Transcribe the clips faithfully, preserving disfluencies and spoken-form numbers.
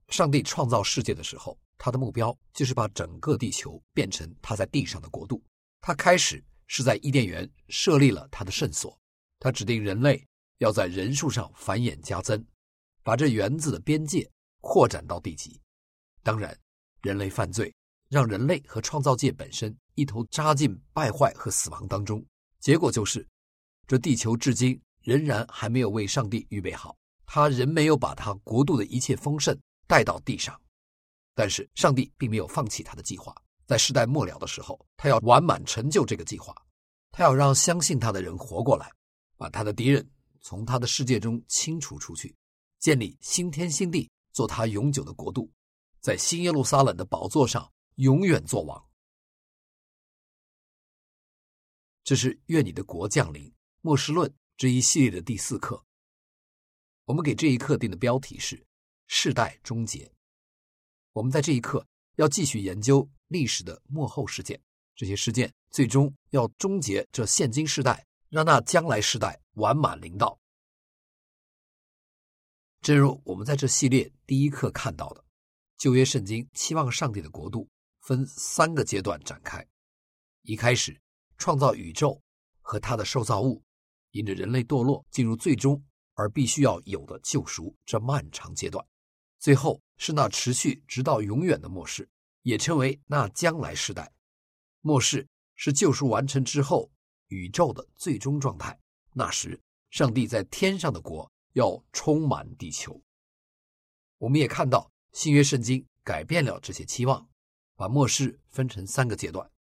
上帝创造世界的时候，他的目标就是把整个地球变成他在地上的国度。他开始是在伊甸园设立了他的圣所，他指定人类要在人数上繁衍加增，把这园子的边界扩展到地极。当然，人类犯罪让人类和创造界本身一头扎进败坏和死亡当中，结果就是这地球至今仍然还没有为上帝预备好，他仍没有把他国度的一切丰盛带到地上。但是上帝并没有放弃他的计划，在世代末了的时候，他要完满成就这个计划，他要让相信他的人活过来，把他的敌人从他的世界中清除出去，建立新天新地，做他永久的国度，在新耶路撒冷的宝座上永远作王。这是愿你的国降临末世论这一系列的第四课。我们给这一课定的标题是世代终结。我们在这一课要继续研究历史的末后事件，这些事件最终要终结这现今世代，让那将来世代完满临到。正如我们在这系列第一课看到的，旧约圣经期望上帝的国度分三个阶段展开。一开始创造宇宙和他的受造物，因着人类堕落进入最终而必须要有的救赎这漫长阶段。最后是那持续直到永远的末世，也称为那将来世代。末世是救赎完成之后宇宙的最终状态，那时上帝在天上的国要充满地球。我们也看到新约圣经改变了这些期望，把末世分成三个阶段。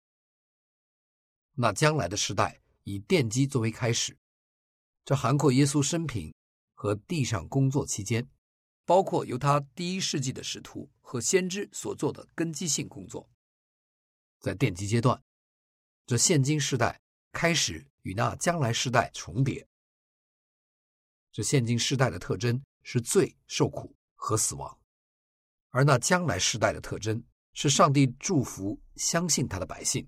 那将来的时代以奠基作为开始，这涵括耶稣生平和地上工作期间，包括由他第一世纪的使徒和先知所做的根基性工作。在奠基阶段，这现今世代开始与那将来世代重叠。这现今世代的特征是罪、受苦和死亡，而那将来世代的特征是上帝祝福相信他的百姓。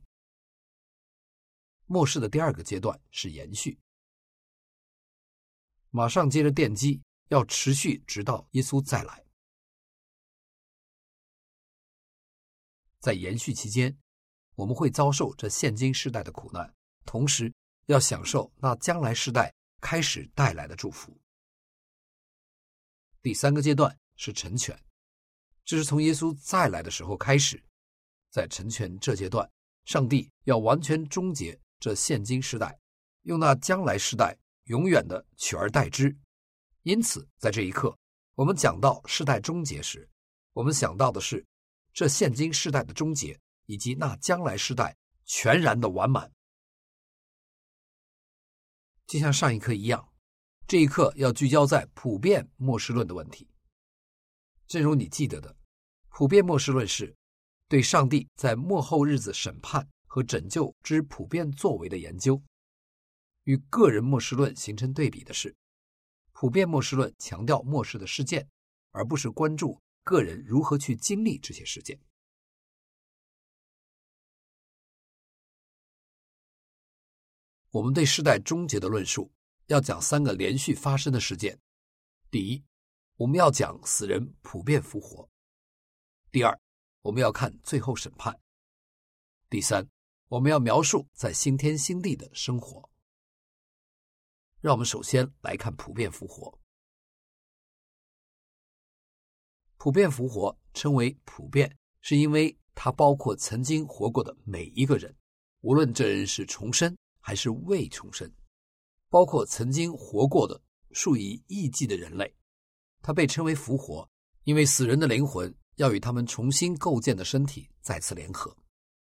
末世的第二个阶段是延续，马上接着奠基，要持续直到耶稣再来。在延续期间，我们会遭受这现今世代的苦难，同时要享受那将来世代开始带来的祝福。第三个阶段是成全，这是从耶稣再来的时候开始。在成全这阶段，上帝要完全终结这现今世代，用那将来世代永远的取而代之。因此在这一刻，我们讲到世代终结时，我们想到的是这现今世代的终结，以及那将来世代全然的完满。就像上一课一样，这一课要聚焦在普遍末世论的问题。正如你记得的，普遍末世论是对上帝在末后日子审判和拯救之普遍作为的研究。与个人末世论形成对比的是，普遍末世论强调末世的事件，而不是关注个人如何去经历这些事件。我们对世代终结的论述要讲三个连续发生的事件。第一，我们要讲死人普遍复活。第二，我们要看最后审判。第三，我们要描述在新天新地的生活。让我们首先来看普遍复活。普遍复活称为普遍，是因为它包括曾经活过的每一个人，无论这人是重生还是未重生，包括曾经活过的数以亿计的人类。它被称为复活，因为死人的灵魂要与他们重新构建的身体再次联合。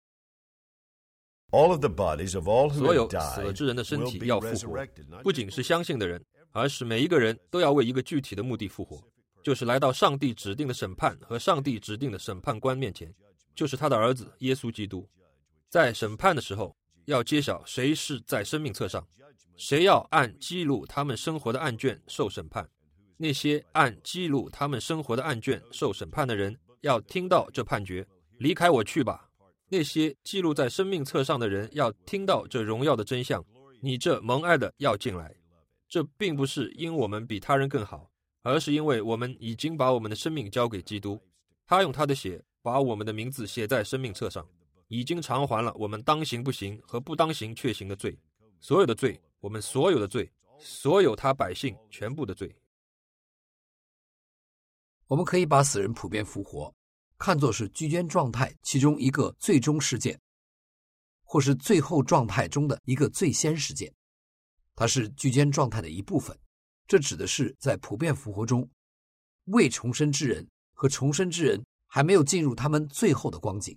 所有死了之人的身体要复活，不仅是相信的人，而是每一个人都要为一个具体的目的复活，就是来到上帝指定的审判和上帝指定的审判官面前，就是他的儿子耶稣基督。在审判的时候，要揭晓谁是在生命册上，谁要按记录他们生活的案卷受审判。那些按记录他们生活的案卷受审判的人，要听到这判决，离开我去吧。那些记录在生命册上的人要听到这荣耀的真相，你这蒙爱的要进来。这并不是因我们比他人更好， 而是因为我们已经把我们的生命交给基督，他用他的血把我们的名字写在生命册上，已经偿还了我们当行不行和不当行却行的罪，所有的罪，我们所有的罪，所有他百姓全部的罪。 我们可以把死人普遍复活看作是居间状态其中一个最终事件，或是最后状态中的一个最先事件，它是居间状态的一部分。这指的是在普遍复活中，未重生之人和重生之人还没有进入他们最后的光景。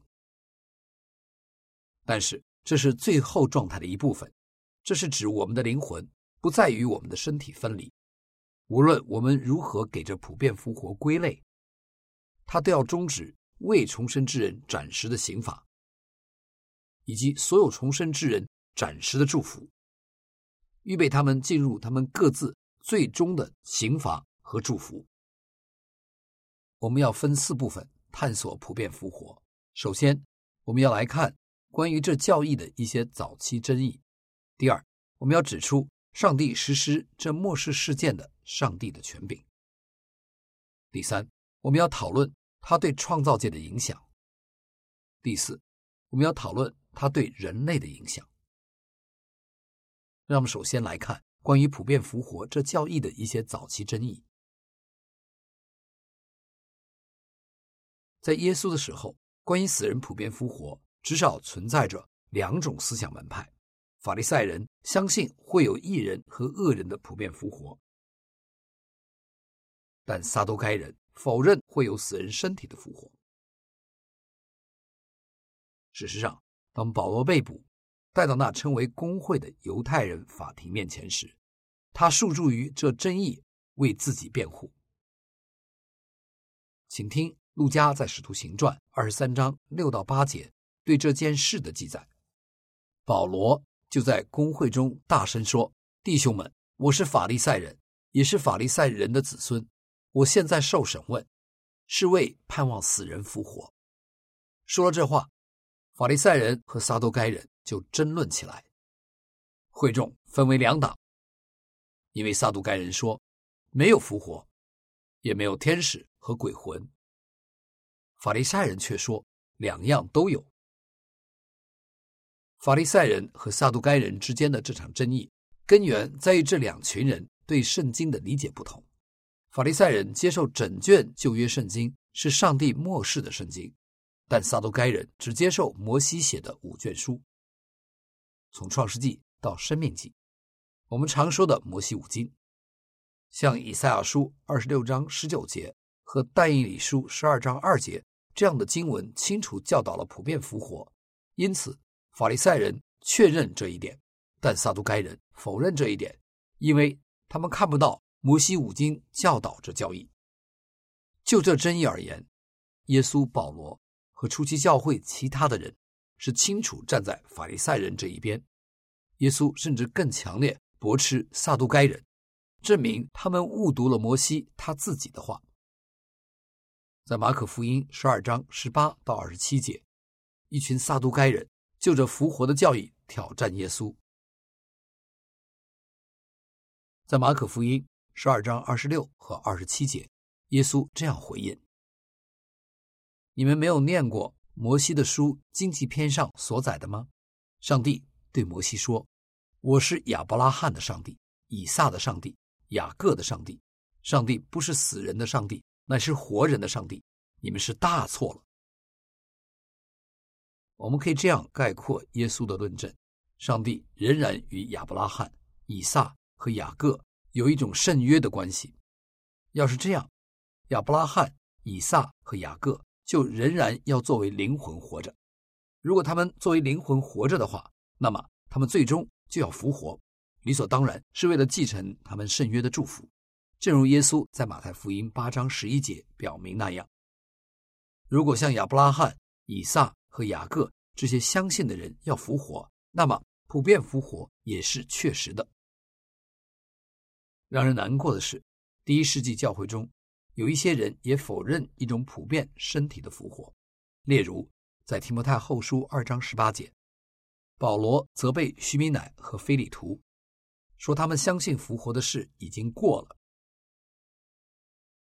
但是这是最后状态的一部分，这是指我们的灵魂不再与我们的身体分离。无论我们如何给这普遍复活归类，它都要终止未重生之人暂时的刑罚，以及所有重生之人暂时的祝福，预备他们进入他们各自最终的刑罚和祝福。我们要分四部分探索普遍复活。首先，我们要来看关于这教义的一些早期争议。第二，我们要指出上帝实施这末世事件的上帝的权柄。第三，我们要讨论他对创造界的影响。第四，我们要讨论他对人类的影响。让我们首先来看关于普遍复活这教义的一些早期争议。在耶稣的时候，关于死人普遍复活至少存在着两种思想门派。法利赛人相信会有义人和恶人的普遍复活，但撒都该人否认会有死人身体的复活。事实上，当保罗被捕带到那称为公会的犹太人法庭面前时，他诉诸于这争议为自己辩护。请听路加在使徒行传二十三章六到八节对这件事的记载。保罗就在公会中大声说：弟兄们，我是法利赛人，也是法利赛人的子孙，我现在受审问，是为盼望死人复活。说了这话，法利赛人和撒都该人就争论起来，会众分为两党，因为撒都该人说没有复活，也没有天使和鬼魂，法利赛人却说两样都有。法利赛人和撒都该人之间的这场争议根源在于这两群人对圣经的理解不同。法利赛人接受整卷旧约圣经是上帝默示的圣经，但撒都该人只接受摩西写的五卷书，从创世纪到申命记，我们常说的摩西五经。像以赛亚书二十六章十九节和但以理书十二章二节这样的经文清楚教导了普遍复活，因此法利赛人确认这一点，但撒都该人否认这一点，因为他们看不到摩西五经教导这教义。就这争议而言，耶稣、保罗和初期教会其他的人是清楚站在法利赛人这一边。耶稣甚至更强烈驳斥撒都该人，证明他们误读了摩西他自己的话。在马可福音十二章十八到二十七节，一群撒都该人就着复活的教义挑战耶稣。在马可福音十二章二十六和二十七节，耶稣这样回应：你们没有念过摩西的书经济篇上所载的吗？上帝对摩西说：我是亚伯拉罕的上帝，以撒的上帝，雅各的上帝。上帝不是死人的上帝，乃是活人的上帝，你们是大错了。我们可以这样概括耶稣的论证：上帝仍然与亚伯拉罕、以撒和雅各有一种圣约的关系。要是这样，亚伯拉罕、以撒和雅各就仍然要作为灵魂活着。如果他们作为灵魂活着的话，那么他们最终就要复活，理所当然是为了继承他们圣约的祝福，正如耶稣在马太福音八章十一节表明那样。如果像亚伯拉罕、以撒和雅各这些相信的人要复活，那么普遍复活也是确实的。让人难过的是，第一世纪教会中有一些人也否认一种普遍身体的复活。例如在提摩太后书二章十八节，保罗责备许米乃和腓利图，说他们相信复活的事已经过了。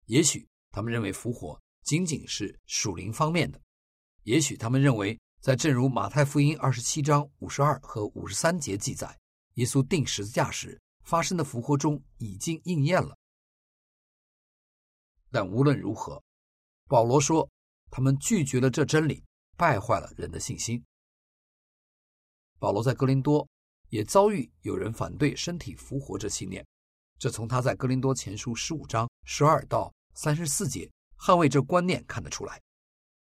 也许他们认为复活仅仅是属灵方面的，也许他们认为在正如马太福音二十七章五十二和五十三节记载，耶稣钉十字架时发生的复活中已经应验了。但无论如何，保罗说他们拒绝了这真理，败坏了人的信心。保罗在哥林多也遭遇有人反对身体复活这信念，这从他在哥林多前书十五章十二到三十四节捍卫这观念看得出来。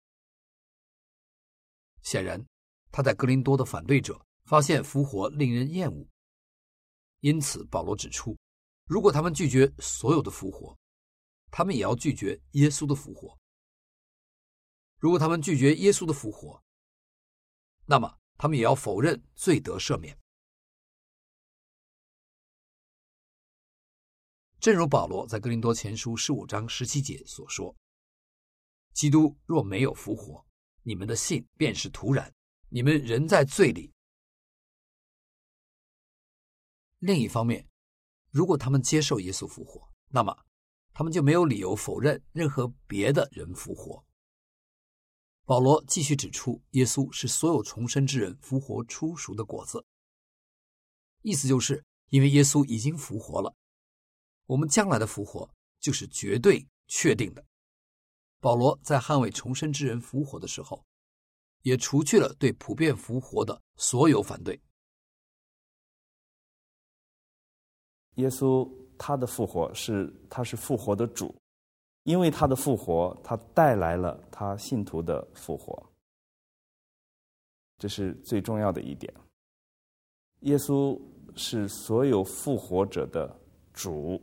显然，他在哥林多的反对者发现复活令人厌恶，因此保罗指出，如果他们拒绝所有的复活，他们也要拒绝耶稣的复活。如果他们拒绝耶稣的复活，那么他们也要否认罪得赦免。正如保罗在哥林多前书十五章十七节所说，基督若没有复活，你们的信便是徒然，你们仍在罪里。另一方面，如果他们接受耶稣复活，那么他们就没有理由否认任何别的人复活。保罗继续指出，耶稣是所有重生之人复活初熟的果子，意思就是因为耶稣已经复活了，我们将来的复活就是绝对确定的。保罗在捍卫重生之人复活的时候，也除去了对普遍复活的所有反对。 耶稣他的复活是他是复活的主，因为他的复活，他带来了他信徒的复活，这是最重要的一点。耶稣是所有复活者的主，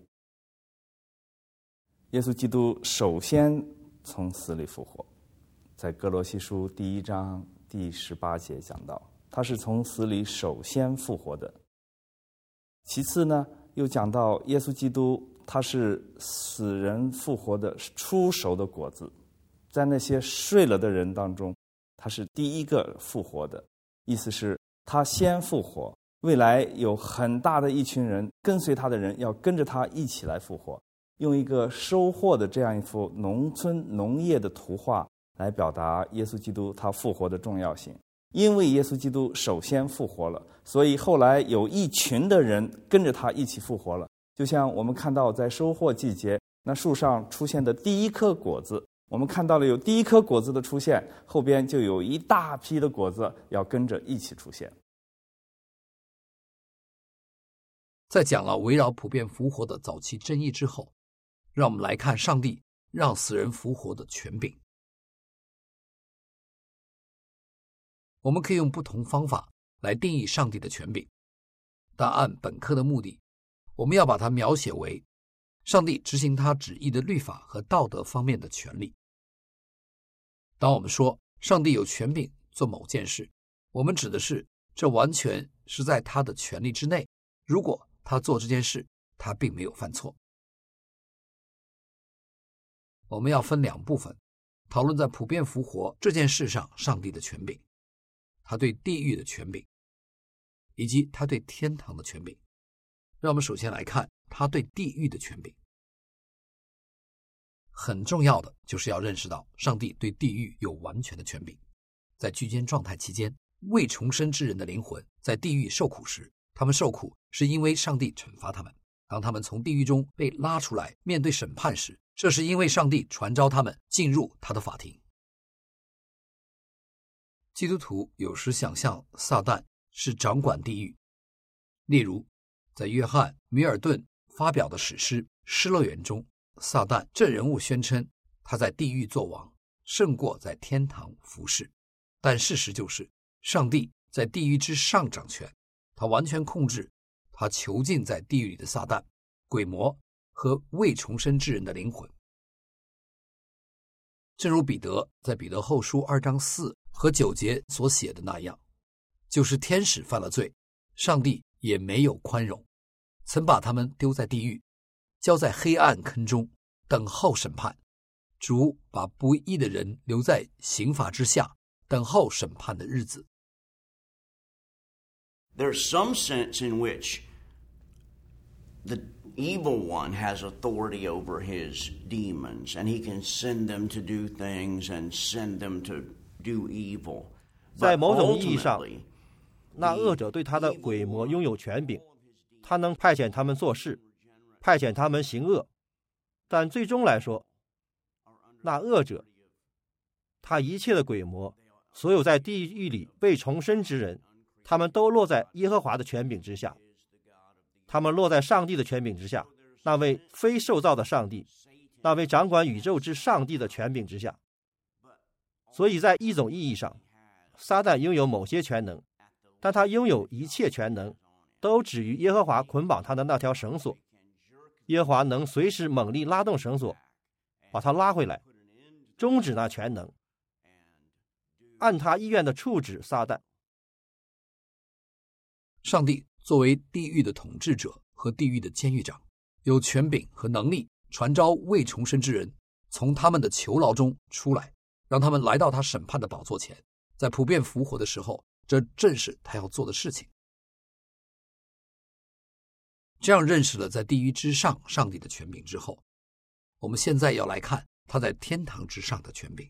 耶稣基督首先从死里复活，在哥罗西书第一章第十八节讲到，他是从死里首先复活的。其次呢，又讲到耶稣基督他是死人复活的初熟的果子，在那些睡了的人当中，他是第一个复活的，意思是他先复活，未来有很大的一群人跟随他的人要跟着他一起来复活，用一个收获的这样一幅农村农业的图画来表达耶稣基督他复活的重要性。因为耶稣基督首先复活了，所以后来有一群的人跟着他一起复活了。就像我们看到在收获季节，那树上出现的第一颗果子，我们看到了有第一颗果子的出现，后边就有一大批的果子要跟着一起出现。 在讲了围绕普遍复活的早期争议之后，让我们来看上帝让死人复活的权柄。我们可以用不同方法来定义上帝的权柄，但按本课的目的，我们要把它描写为上帝执行他旨意的律法和道德方面的权利。当我们说上帝有权柄做某件事，我们指的是这完全是在他的权利之内，如果他做这件事，他并没有犯错。我们要分两部分讨论在普遍复活这件事上上帝的权柄，他对地狱的权柄，以及他对天堂的权柄。让我们首先来看他对地狱的权柄。很重要的就是要认识到上帝对地狱有完全的权柄。在居间状态期间，未重生之人的灵魂在地狱受苦时，他们受苦是因为上帝惩罚他们。当他们从地狱中被拉出来面对审判时，这是因为上帝传召他们进入他的法庭。基督徒有时想象撒旦是掌管地狱，例如在约翰·米尔顿发表的史诗《失乐园》中，撒旦这人物宣称他在地狱作王，胜过在天堂服侍。但事实就是上帝在地狱之上掌权，他完全控制他囚禁在地狱里的撒旦、鬼魔和未重生之人的灵魂。正如彼得在彼得后书二章四和九节所写的那样，就是天使犯了罪，上帝也没有宽容，曾把他们丢在地狱，交在黑暗坑中，等候审判。主把不义的人留在刑罚之下，等候审判的日子。 There's some sense in which the evil one has authority over his demons, and he can send them to do things and send them to do evil. 在某种意义上，那恶者对他的鬼魔拥有权柄，他能派遣他们做事，派遣他们行恶。但最终来说，那恶者，他一切的鬼魔，所有在地狱里未重生之人，他们都落在耶和华的权柄之下，他们落在上帝的权柄之下，那位非受造的上帝，那位掌管宇宙之上帝的权柄之下。所以在一种意义上，撒旦拥有某些权能，但他拥有一切权能都止于耶和华捆绑他的那条绳索。耶和华能随时猛力拉动绳索，把他拉回来，终止那权能，按他意愿的处置撒旦。 上帝作为地狱的统治者和地狱的监狱长，有权柄和能力传召未重生之人从他们的囚牢中出来，让他们来到他审判的宝座前，在普遍复活的时候，这正是他要做的事情。这样认识了在地狱之上上帝的权柄之后，我们现在要来看他在天堂之上的权柄。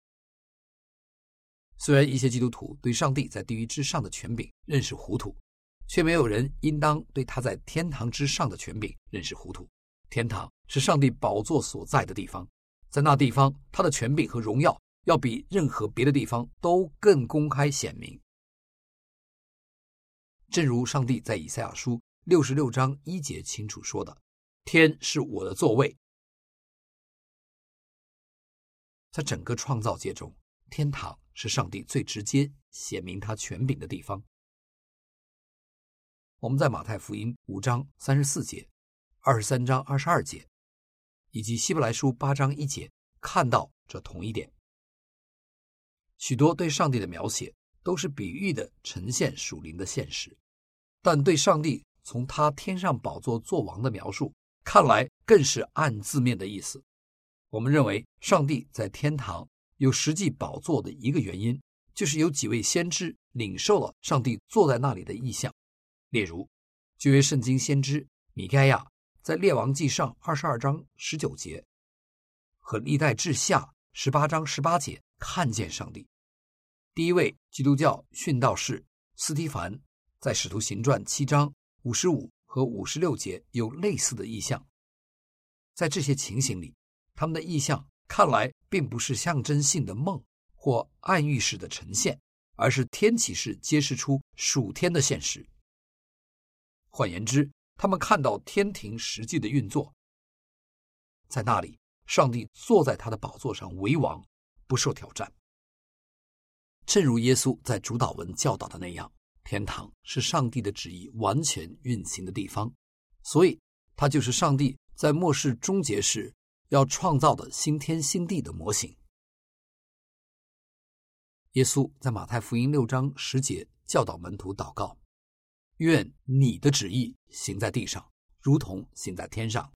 虽然一些基督徒对上帝在地狱之上的权柄认识糊涂，却没有人应当对他在天堂之上的权柄认识糊涂。天堂是上帝宝座所在的地方，在那地方他的权柄和荣耀要比任何别的地方都更公开显明。正如上帝在以赛亚书六十六章一节清楚说的，天是我的座位。在整个创造界中，天堂是上帝最直接显明他权柄的地方。我们在马太福音五章三十四节、二十三章二十二节以及希伯来书八章一节看到这同一点。许多对上帝的描写都是比喻的呈现属灵的现实，但对上帝从他天上宝座作王的描述看来更是按字面的意思。我们认为上帝在天堂有实际宝座的一个原因，就是有几位先知领受了上帝坐在那里的意象。例如旧约圣经先知米该亚在列王记上二十二章十九节和历代志下十八章十八节看见上帝。第一位基督教殉道士斯提凡在使徒行传七章五十五和五十六节有类似的意象。在这些情形里，他们的意象看来并不是象征性的梦或暗喻式的呈现，而是天启示揭示出属天的现实。换言之，他们看到天庭实际的运作，在那里上帝坐在他的宝座上为王，不受挑战。正如耶稣在主祷文教导的那样，天堂是上帝的旨意完全运行的地方，所以它就是上帝在末世终结时要创造的新天新地的模型。耶稣在马太福音六章十节教导门徒祷告，愿你的旨意行在地上，如同行在天上。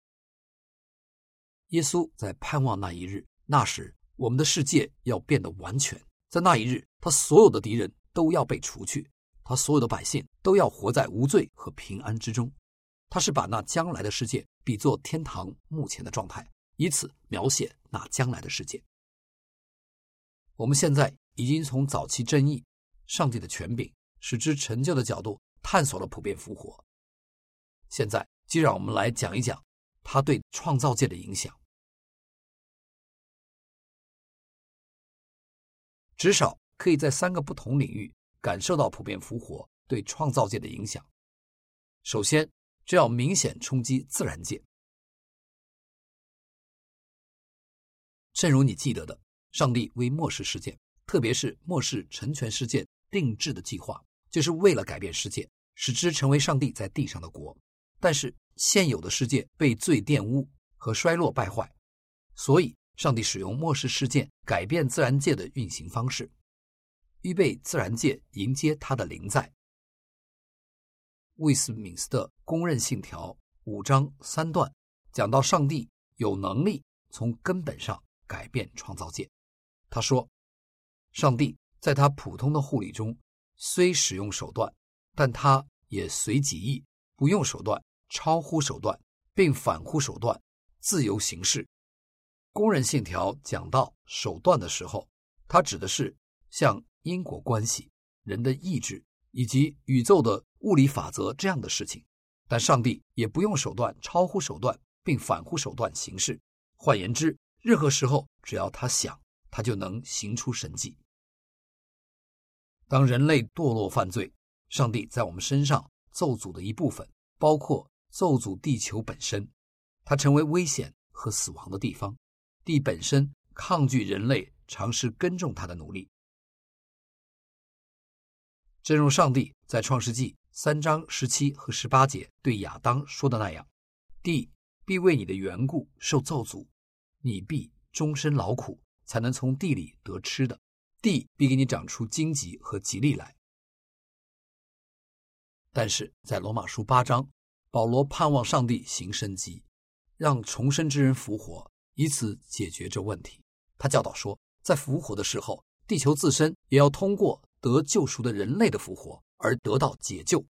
耶稣在盼望那一日，那时我们的世界要变得完全，在那一日他所有的敌人都要被除去，他所有的百姓都要活在无罪和平安之中。他是把那将来的世界比作天堂目前的状态，以此描写那将来的世界。我们现在已经从早期正义、上帝的权柄、使之成就的角度探索了普遍复活。现在就让我们来讲一讲它对创造界的影响。至少可以在三个不同领域感受到普遍复活对创造界的影响。首先，这要明显冲击自然界。正如你记得的，上帝为末世事件，特别是末世成全事件定制的计划，就是为了改变世界，使之成为上帝在地上的国。但是现有的世界被罪玷污和衰落败坏，所以上帝使用末世事件改变自然界的运行方式，预备自然界迎接他的临在。威斯敏斯特公认信条五章三段讲到上帝有能力从根本上改变创造界。他说，上帝在他普通的护理中虽使用手段，但他也随己意不用手段超乎手段并反乎手段，自由行事。工人信条讲到手段的时候，它指的是像因果关系、人的意志以及宇宙的物理法则这样的事情。但上帝也不用手段超乎手段并反乎手段行事，换言之，任何时候只要他想，他就能行出神迹。当人类堕落犯罪，上帝在我们身上咒诅的一部分，包括咒诅地球本身，它成为危险和死亡的地方。地本身抗拒人类尝试耕种它的努力。正如上帝在创世纪三章十七和十八节对亚当说的那样，地必为你的缘故受咒诅，你必终身劳苦，才能从地里得吃的，地必给你长出荆棘和吉利来。但是在罗马书八章，保罗盼望上帝行神迹，让重生之人复活，以此解决这问题。他教导说，在复活的时候，地球自身也要通过得救赎的人类的复活而得到解救。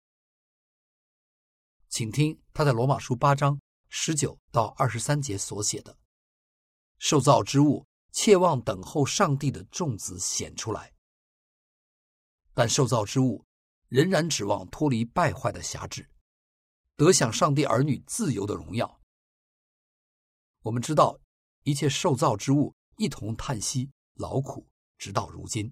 请听他在罗马书八章十九到二十三节所写的：受造之物切望等候上帝的众子显出来，但受造之物仍然指望脱离败坏的辖制，得享上帝儿女自由的荣耀。我们知道一切受造之物一同叹息劳苦，直到如今。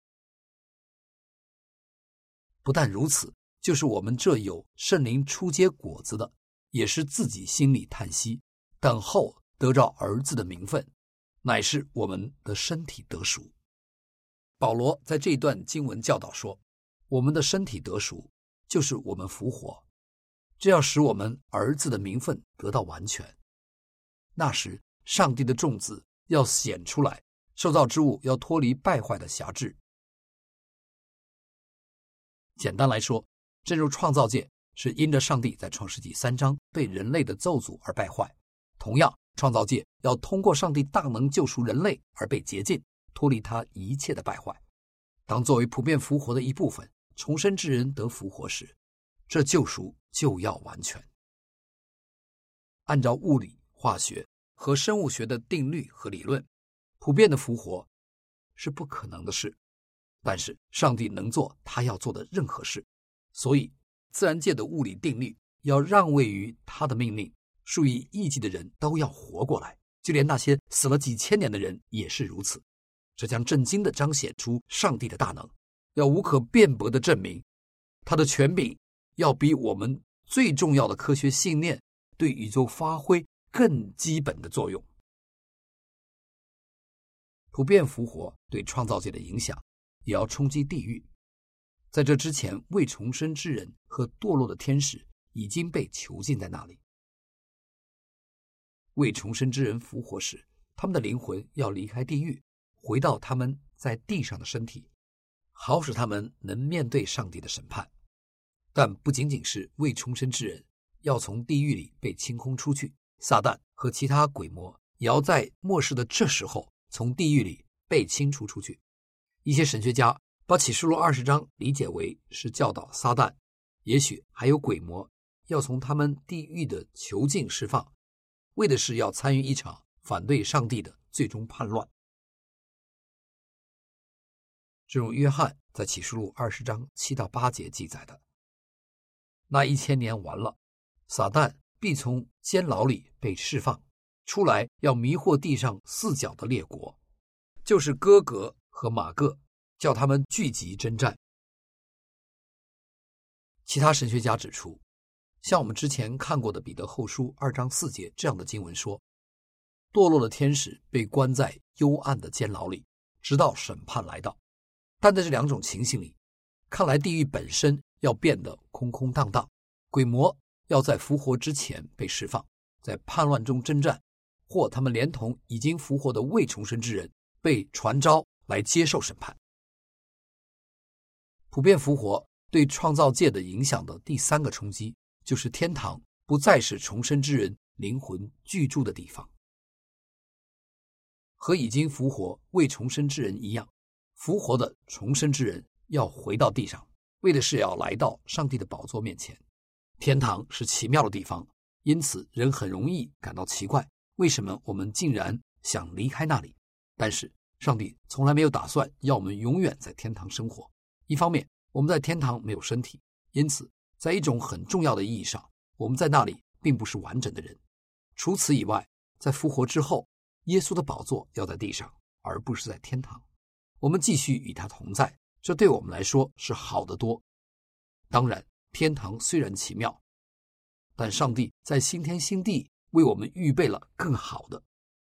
不但如此，就是我们这有圣灵初结果子的，也是自己心里叹息，等候得着儿子的名分，乃是我们的身体得赎。保罗在这一段经文教导说，我们的身体得赎，就是我们复活，这要使我们儿子的名分得到完全。那时上帝的众子要显出来，受造之物要脱离败坏的辖制。简单来说，正如创造界是因着上帝在创世纪三章对人类的咒诅而败坏，同样创造界要通过上帝大能救赎人类而被洁净，脱离他一切的败坏。当作为普遍复活的一部分，重生之人得复活时，这救赎就要完全。按照物理、化学和生物学的定律和理论，普遍的复活是不可能的事，但是上帝能做他要做的任何事，所以自然界的物理定律要让位于他的命令，数以亿计的人都要活过来，就连那些死了几千年的人也是如此。这将震惊地彰显出上帝的大能，要无可辩驳地证明他的权柄要比我们最重要的科学信念对宇宙发挥更基本的作用。普遍复活对创造界的影响也要冲击地狱。在这之前，未重生之人和堕落的天使已经被囚禁在那里。未重生之人复活时，他们的灵魂要离开地狱，回到他们在地上的身体，好使他们能面对上帝的审判。但不仅仅是未重生之人要从地狱里被清空出去，撒旦和其他鬼魔也要在末世的这时候从地狱里被清除出去。一些神学家把启示录二十章理解为是教导撒旦，也许还有鬼魔要从他们地狱的囚禁释放，为的是要参与一场反对上帝的最终叛乱。正如约翰在启示录二十章七到八节记载的，那一千年完了，撒旦必从监牢里被释放出来，要迷惑地上四角的列国，就是哥格和马各，叫他们聚集征战。其他神学家指出，像我们之前看过的彼得后书二章四节这样的经文说，堕落的天使被关在幽暗的监牢里，直到审判来到。但在这两种情形里，看来地狱本身要变得空空荡荡，鬼魔要在复活之前被释放，在叛乱中征战，或他们连同已经复活的未重生之人被传召来接受审判。普遍复活对创造界的影响的第三个冲击，就是天堂不再是重生之人灵魂居住的地方。和已经复活未重生之人一样，复活的重生之人要回到地上，为的是要来到上帝的宝座面前。 天堂是奇妙的地方，因此人很容易感到奇怪，为什么我们竟然想离开那里？但是上帝从来没有打算要我们永远在天堂生活。一方面，我们在天堂没有身体，因此在一种很重要的意义上，我们在那里并不是完整的人。除此以外，在复活之后，耶稣的宝座要在地上，而不是在天堂。我们继续与他同在，这对我们来说是好得多。当然，天堂虽然奇妙，但上帝在新天新地为我们预备了更好的。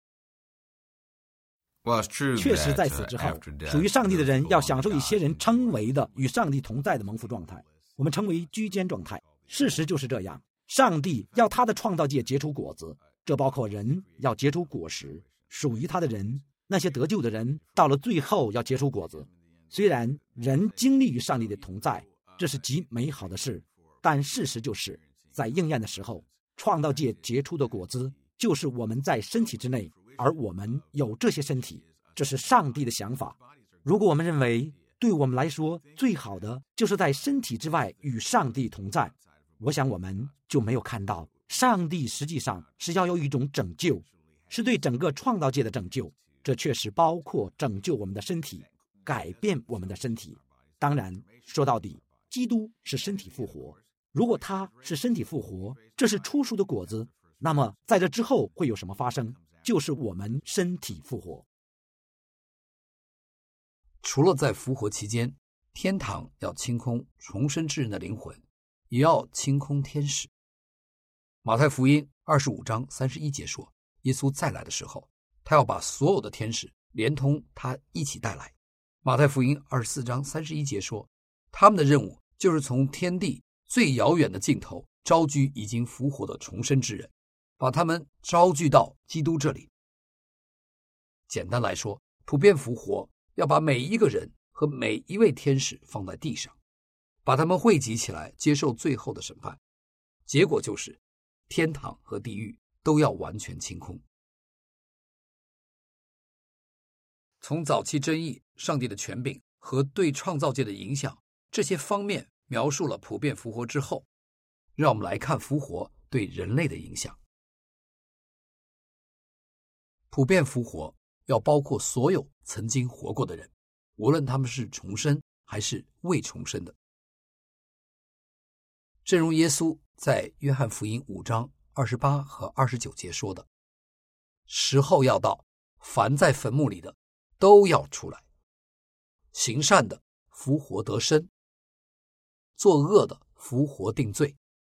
确实，在此之后，属于上帝的人要享受一些人称为的与上帝同在的蒙福状态，我们称为居间状态。事实就是这样，上帝要他的创造界结出果子，这包括人要结出果实，属于他的人，那些得救的人到了最后要结出果子。虽然人经历与上帝的同在，这是极美好的事，但事实就是在应验的时候，创造界结出的果子就是我们在身体之内，而我们有这些身体，这是上帝的想法。如果我们认为对我们来说最好的就是在身体之外与上帝同在，我想我们就没有看到上帝实际上是要有一种拯救，是对整个创造界的拯救，这确实包括拯救我们的身体，改变我们的身体。当然，说到底，基督是身体复活，如果他是身体复活，这是初熟的果子，那么在这之后会有什么发生？就是我们身体复活。 除了在复活期间，天堂要清空重生之人的灵魂，也要清空天使。马太福音二十五章三十一节说，耶稣再来的时候，他要把所有的天使连同他一起带来。马太福音二十四章三十一节说，他们的任务就是从天地最遥远的尽头招聚已经复活的重生之人，把他们招聚到基督这里。简单来说，普遍复活要把每一个人和每一位天使放在地上，把他们汇集起来接受最后的审判，结果就是天堂和地狱都要完全清空。从早期争议、上帝的权柄和对创造界的影响这些方面描述了普遍复活之后，让我们来看复活对人类的影响。普遍复活要包括所有曾经活过的人，无论他们是重生还是未重生的。正如耶稣在约翰福音五章二十八和二十九节说的，时候要到，凡在坟墓里的都要出来，行善的复活得生，作恶的复活定罪。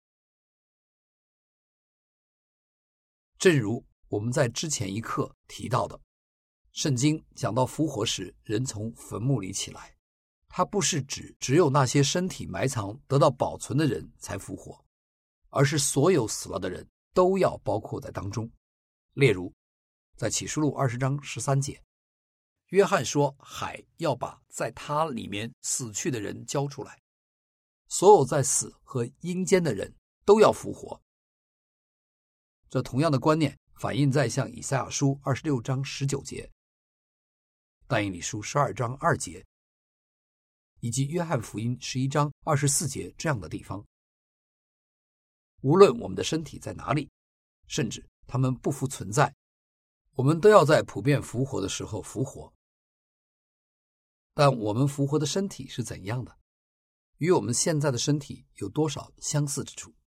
正如我们在之前一课提到的，圣经讲到复活时人从坟墓里起来，它不是指只有那些身体埋藏得到保存的人才复活，而是所有死了的人都要包括在当中。例如在启示录二十章十三节，约翰说海要把在它里面死去的人交出来，所有在死和阴间的人都要复活。这同样的观念反映在像以赛亚书二十六章十九节、但以理书十二章二节以及约翰福音十一章二十四节这样的地方。无论我们的身体在哪里，甚至他们不复存在，我们都要在普遍复活的时候复活。但我们复活的身体是怎样的？与我们现在的身体有多少相似之处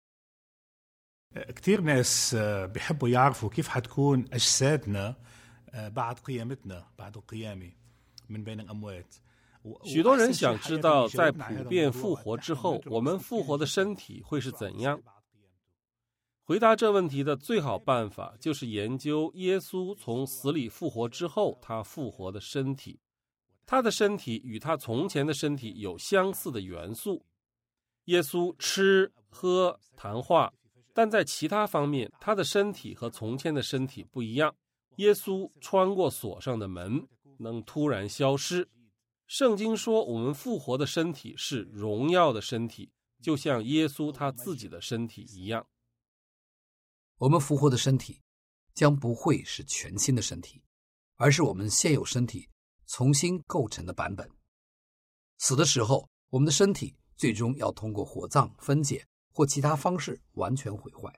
كتير ناس بيحبوا يعرفوا كيف حتكون أجسادنا بعد قيامتنا بعد القيامة من بين الأموات。 许多人想知道在普遍复活之后，我们复活的身体会是怎样。回答这问题的最好办法就是研究耶稣从死里复活之后他复活的身体。他的身体与他从前的身体有相似的元素。耶稣吃、喝、谈话，但在其他方面，他的身体和从前的身体不一样。耶稣穿过锁上的门，能突然消失。圣经说我们复活的身体是荣耀的身体，就像耶稣他自己的身体一样。 我们复活的身体将不会是全新的身体，而是我们现有身体重新构成的版本。死的时候，我们的身体最终要通过火葬分解， 或其他方式完全毁坏。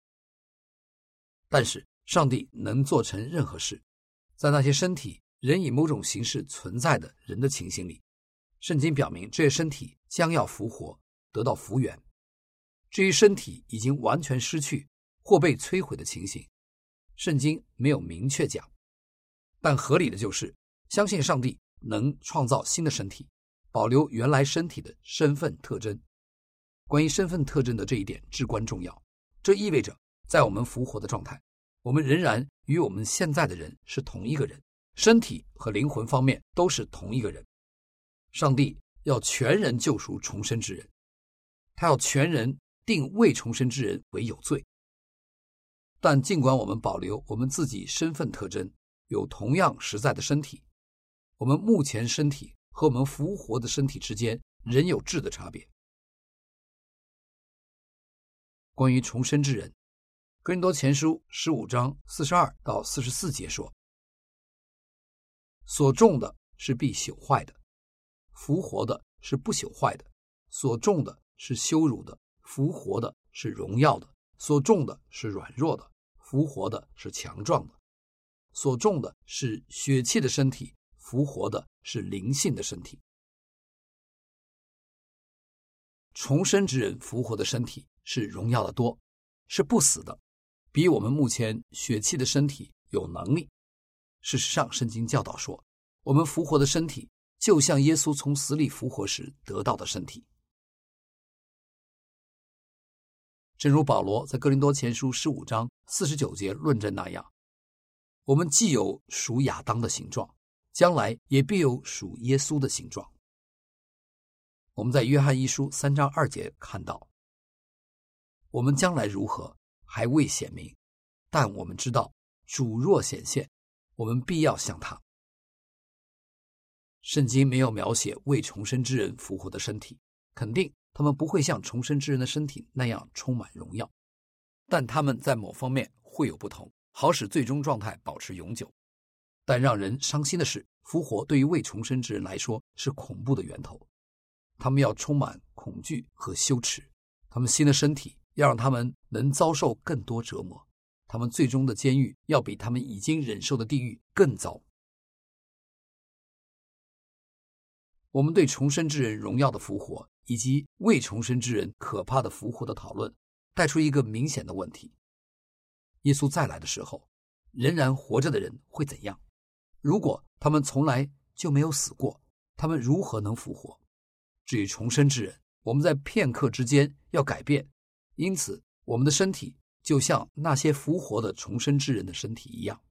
但是上帝能做成任何事，在那些身体仍以某种形式存在的人的情形里，圣经表明这些身体将要复活，得到复原。至于身体已经完全失去或被摧毁的情形，圣经没有明确讲，但合理的就是相信上帝能创造新的身体，保留原来身体的身份特征。关于身份特征的这一点至关重要，这意味着在我们复活的状态，我们仍然与我们现在的人是同一个人，身体和灵魂方面都是同一个人。上帝要全人救赎重生之人，他要全人定未重生之人为有罪。但尽管我们保留我们自己身份特征，有同样实在的身体，我们目前身体和我们复活的身体之间仍有质的差别。关于重生之人，哥林多前书十五章四十二到四十四节说，所种的是必朽坏的，复活的是不朽坏的；所种的是羞辱的，复活的是荣耀的；所种的是软弱的，复活的是强壮的；所种的是血气的身体，复活的是灵性的身体。重生之人复活的身体是荣耀的多，是不死的，比我们目前血气的身体有能力。事实上，圣经教导说，我们复活的身体就像耶稣从死里复活时得到的身体。正如保罗在哥林多前书十五章四十九节论证那样，我们既有属亚当的形状，将来也必有属耶稣的形状。我们在约翰一书三章二节看到，我们将来如何还未显明，但我们知道主若显现，我们必要像他。圣经没有描写未重生之人复活的身体，肯定他们不会像重生之人的身体那样充满荣耀，但他们在某方面会有不同，好使最终状态保持永久。但让人伤心的是，复活对于未重生之人来说是恐怖的源头，他们要充满恐惧和羞耻，他们新的身体要让他们能遭受更多折磨，他们最终的监狱要比他们已经忍受的地狱更糟。我们对重生之人荣耀的复活以及未重生之人可怕的复活的讨论，带出一个明显的问题：耶稣再来的时候，仍然活着的人会怎样？如果他们从来就没有死过，他们如何能复活？至于重生之人，我们在片刻之间要改变，因此我们的身体就像那些复活的重生之人的身体一样。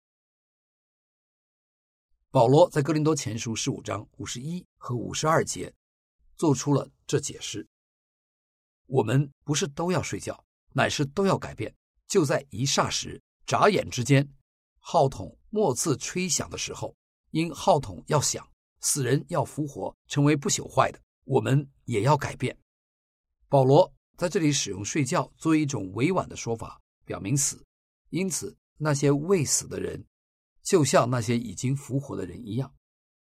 保罗在哥林多前书十五章五十一和五十二节做出了这解释：我们不是都要睡觉，乃是都要改变，就在一霎时，眨眼之间，号筒末次吹响的时候，因号筒要响，死人要复活，成为不朽坏的，我们也要改变。保罗在这里使用睡觉作为一种委婉的说法，表明死，因此那些未死的人就像那些已经复活的人一样。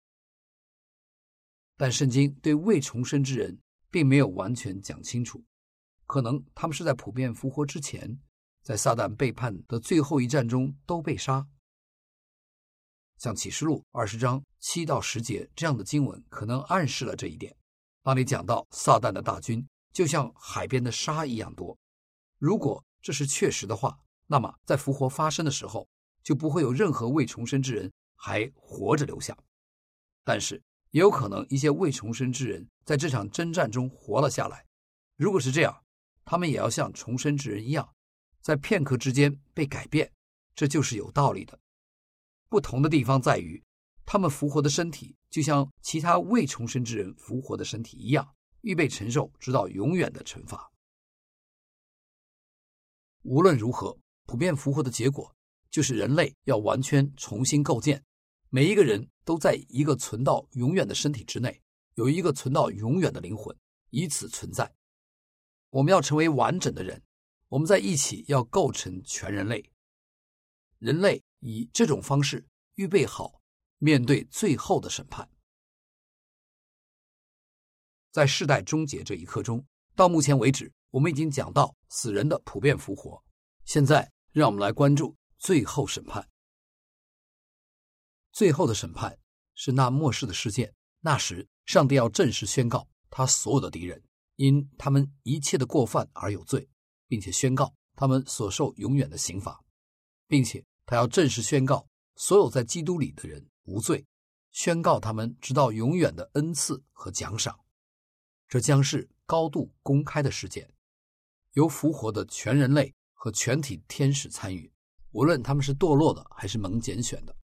但圣经对未重生之人并没有完全讲清楚，可能他们是在普遍复活之前，在撒旦背叛的最后一战中都被杀。像启示录二十章七到十节这样的经文可能暗示了这一点。那里讲到撒旦的大军就像海边的沙一样多，如果这是确实的话，那么在复活发生的时候，就不会有任何未重生之人还活着留下。但是也有可能一些未重生之人在这场征战中活了下来，如果是这样，他们也要像重生之人一样，在片刻之间被改变，这就是有道理的。不同的地方在于，他们复活的身体就像其他未重生之人复活的身体一样，预备承受直到永远的惩罚。无论如何，普遍复活的结果就是人类要完全重新构建，每一个人都在一个存到永远的身体之内，有一个存到永远的灵魂，以此存在。我们要成为完整的人，我们在一起要构成全人类。人类以这种方式预备好面对最后的审判。在世代终结这一刻中，到目前为止， 我们已经讲到死人的普遍复活，现在让我们来关注最后审判。最后的审判是那末世的事件，那时上帝要正式宣告他所有的敌人因他们一切的过犯而有罪，并且宣告他们所受永远的刑罚，并且他要正式宣告所有在基督里的人无罪，宣告他们直到永远的恩赐和奖赏。这将是高度公开的事件，由复活的全人类和全体天使参与，无论他们是堕落的还是蒙拣选的。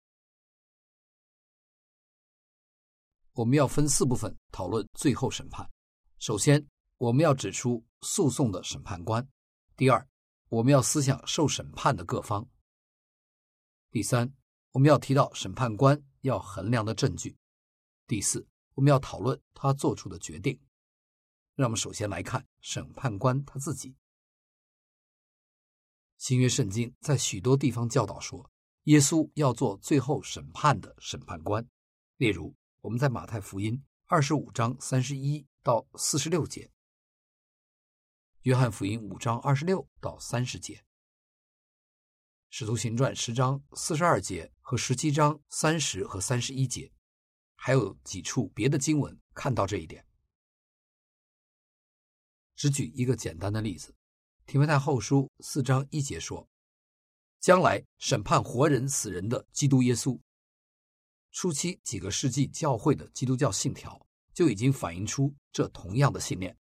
我们要分四部分讨论最后审判。首先，我们要指出诉讼的审判官；第二，我们要思想受审判的各方；第三，我们要提到审判官要衡量的证据；第四，我们要讨论他做出的决定。让我们首先来看审判官他自己。新约圣经在许多地方教导说，耶稣要做最后审判的审判官。例如，我们在马太福音二十五章三十一到四十六节，约翰福音五章二十六到三十节，使徒行传十章四十二节和十七章三十和三十一节，还有几处别的经文看到这一点。只举一个简单的例子，提摩太后书四章一节说，将来审判活人死人的基督耶稣。初期几个世纪教会的基督教信条就已经反映出这同样的信念。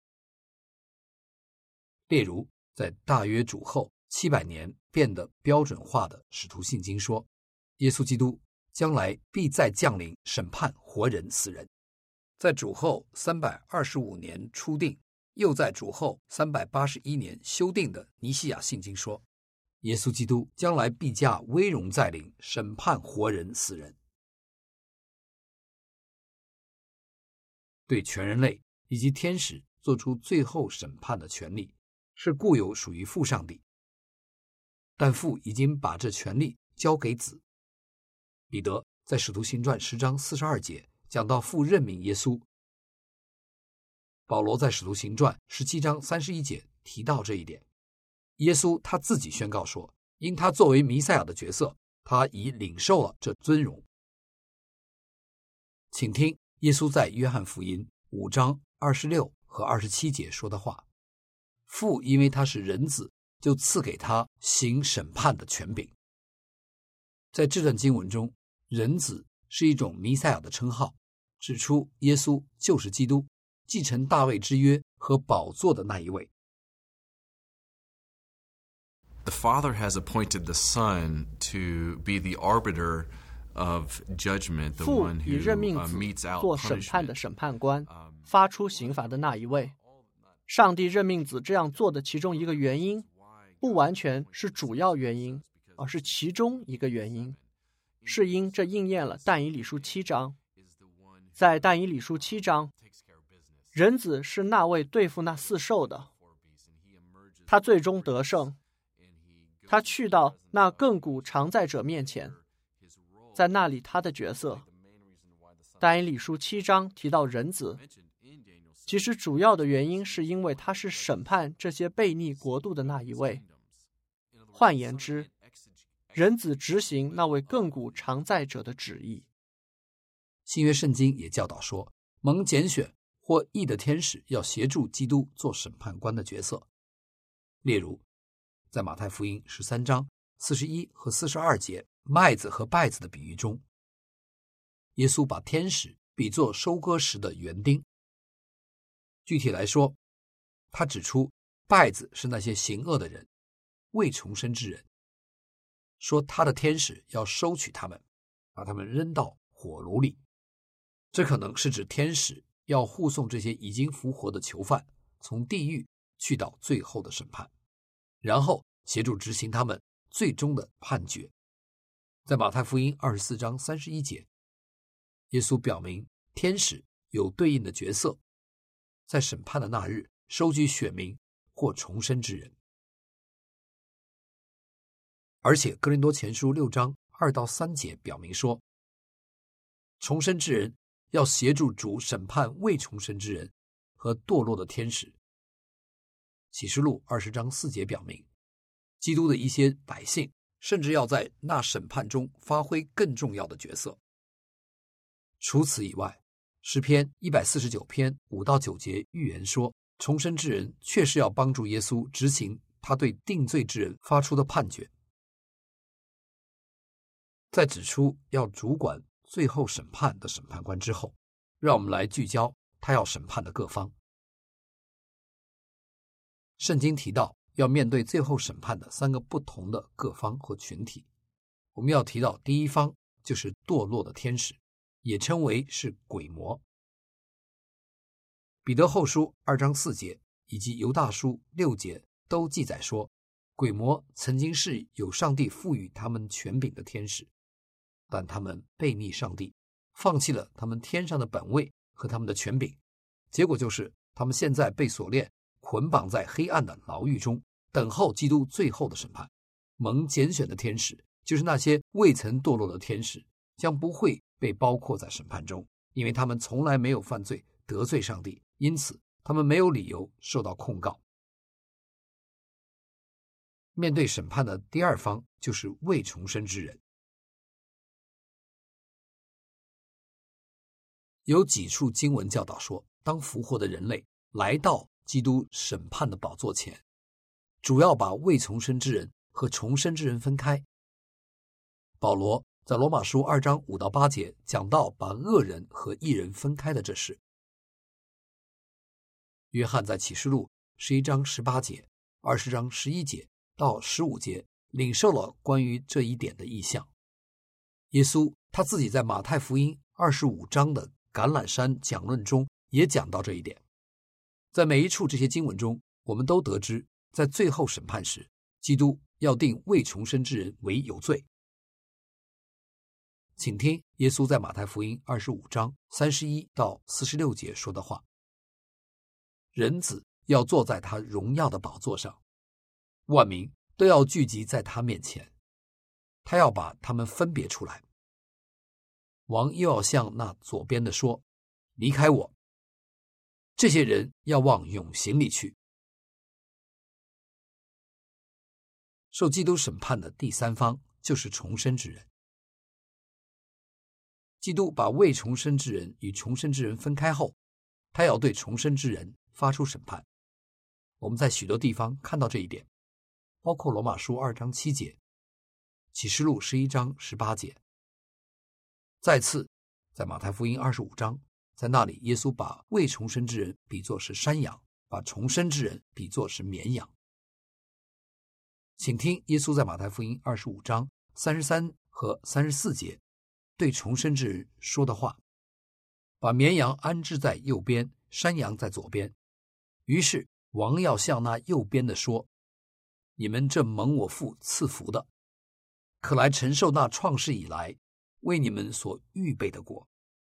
例如，在大约主后七百年变得标准化的使徒信经说，耶稣基督将来必再降临审判活人死人。在主后三百二十五年初定，又在主后三百八十一年修订的尼西亚信经说，耶稣基督将来必驾威荣再临，审判活人死人。对全人类以及天使做出最后审判的权利是固有属于父上帝，但父已经把这权利交给子。彼得在使徒行传十章四十二节讲到父任命耶稣，保罗在使徒行传十七章三十一节提到这一点。耶稣他自己宣告说，因他作为弥赛亚的角色，他已领受了这尊荣。请听耶稣在约翰福音五章二十六和二十七节说的话，父因为他是人子，就赐给他行审判的权柄。在这段经文中，人子是一种弥赛亚的称号，指出耶稣就是基督，继承大卫之约和宝座的那一位。 The Father has appointed the Son to be the arbiter of judgment, the 父 one 以 who 任命 uh, 子 meets out 做审判的 punishment. 审判官，发出刑罚的那一位。上帝任命子这样做的其中一个原因，不完全是主要原因，而是其中一个原因，是因这应验了但以理书七章。在但以理书七章，人子是那位对付那四兽的，他最终得胜，他去到那亘古常在者面前，在那里他的角色。但以理书七章提到人子，其实主要的原因是因为他是审判这些悖逆国度的那一位。换言之，人子执行那位亘古常在者的旨意。 新约圣经也教导说，蒙拣选或义的天使要协助基督做审判官的角色。例如，在马太福音十三章四十一和四十二节麦子和稗子的比喻中，耶稣把天使比作收割时的园丁。具体来说，他指出稗子是那些行恶的人，未重生之人，说他的天使要收取他们，把他们扔到火炉里。这可能是指天使要护送这些已经复活的囚犯从地狱去到最后的审判，然后协助执行他们最终的判决。在马太福音二十四章三十一节，耶稣表明天使有对应的角色，在审判的那日收取选民或重生之人。而且哥林多前书六章二到三节表明说，重生之人要协助主审判未重生之人和堕落的天使。 启示录二十章四节表明，基督的一些百姓甚至要在那审判中发挥更重要的角色。除此以外，诗篇一百四十九篇五到九节预言说，重生之人确实要帮助耶稣执行他对定罪之人发出的判决。在指出要主管最后审判的审判官之后，让我们来聚焦他要审判的各方。圣经提到要面对最后审判的三个不同的各方或群体。我们要提到第一方就是堕落的天使，也称为是鬼魔。彼得后书二章四节以及犹大书六节都记载说，鬼魔曾经是有上帝赋予他们权柄的天使，但他们背逆上帝，放弃了他们天上的本位和他们的权柄，结果就是他们现在被锁链捆绑在黑暗的牢狱中，等候基督最后的审判。蒙拣选的天使，就是那些未曾堕落的天使，将不会被包括在审判中，因为他们从来没有犯罪得罪上帝，因此他们没有理由受到控告。面对审判的第二方就是未重生之人。有几处经文教导说，当复活的人类来到基督审判的宝座前，主要把未重生之人和重生之人分开。保罗在罗马书二章五到八节讲到把恶人和义人分开的这事。约翰在启示录十一章十八节、二十章十一节到十五节领受了关于这一点的意象。耶稣他自己在马太福音二十五章的橄榄山讲论中也讲到这一点。在每一处这些经文中，我们都得知，在最后审判时，基督要定未重生之人为有罪。请听耶稣在马太福音二十五章三十一到四十六节说的话：人子要坐在他荣耀的宝座上，万民都要聚集在他面前，他要把他们分别出来。王又要向那左边的说：离开我。这些人要往永刑里去。受基督审判的第三方就是重生之人。基督把未重生之人与重生之人分开后，他要对重生之人发出审判。我们在许多地方看到这一点，包括罗马书二章七节、启示录十一章十八节。再次在马太福音二十五章，在那里耶稣把未重生之人比作是山羊，把重生之人比作是绵羊。请听耶稣在马太福音二十五章三十三和三十四节对重生之人说的话：把绵羊安置在右边，山羊在左边。于是王要向那右边的说：你们这蒙我父赐福的，可来承受那创世以来为你们所预备的国。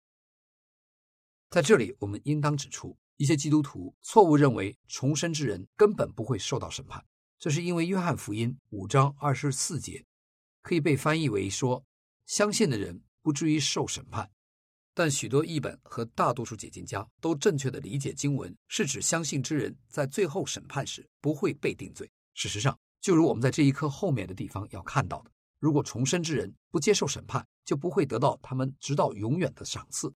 在这里我们应当指出，一些基督徒错误认为重生之人根本不会受到审判，这是因为约翰福音五章二十四节可以被翻译为说，相信的人不至于受审判。但许多译本和大多数解经家都正确地理解经文是指相信之人在最后审判时不会被定罪。事实上，就如我们在这一课后面的地方要看到的，如果重生之人不接受审判，就不会得到他们直到永远的赏赐。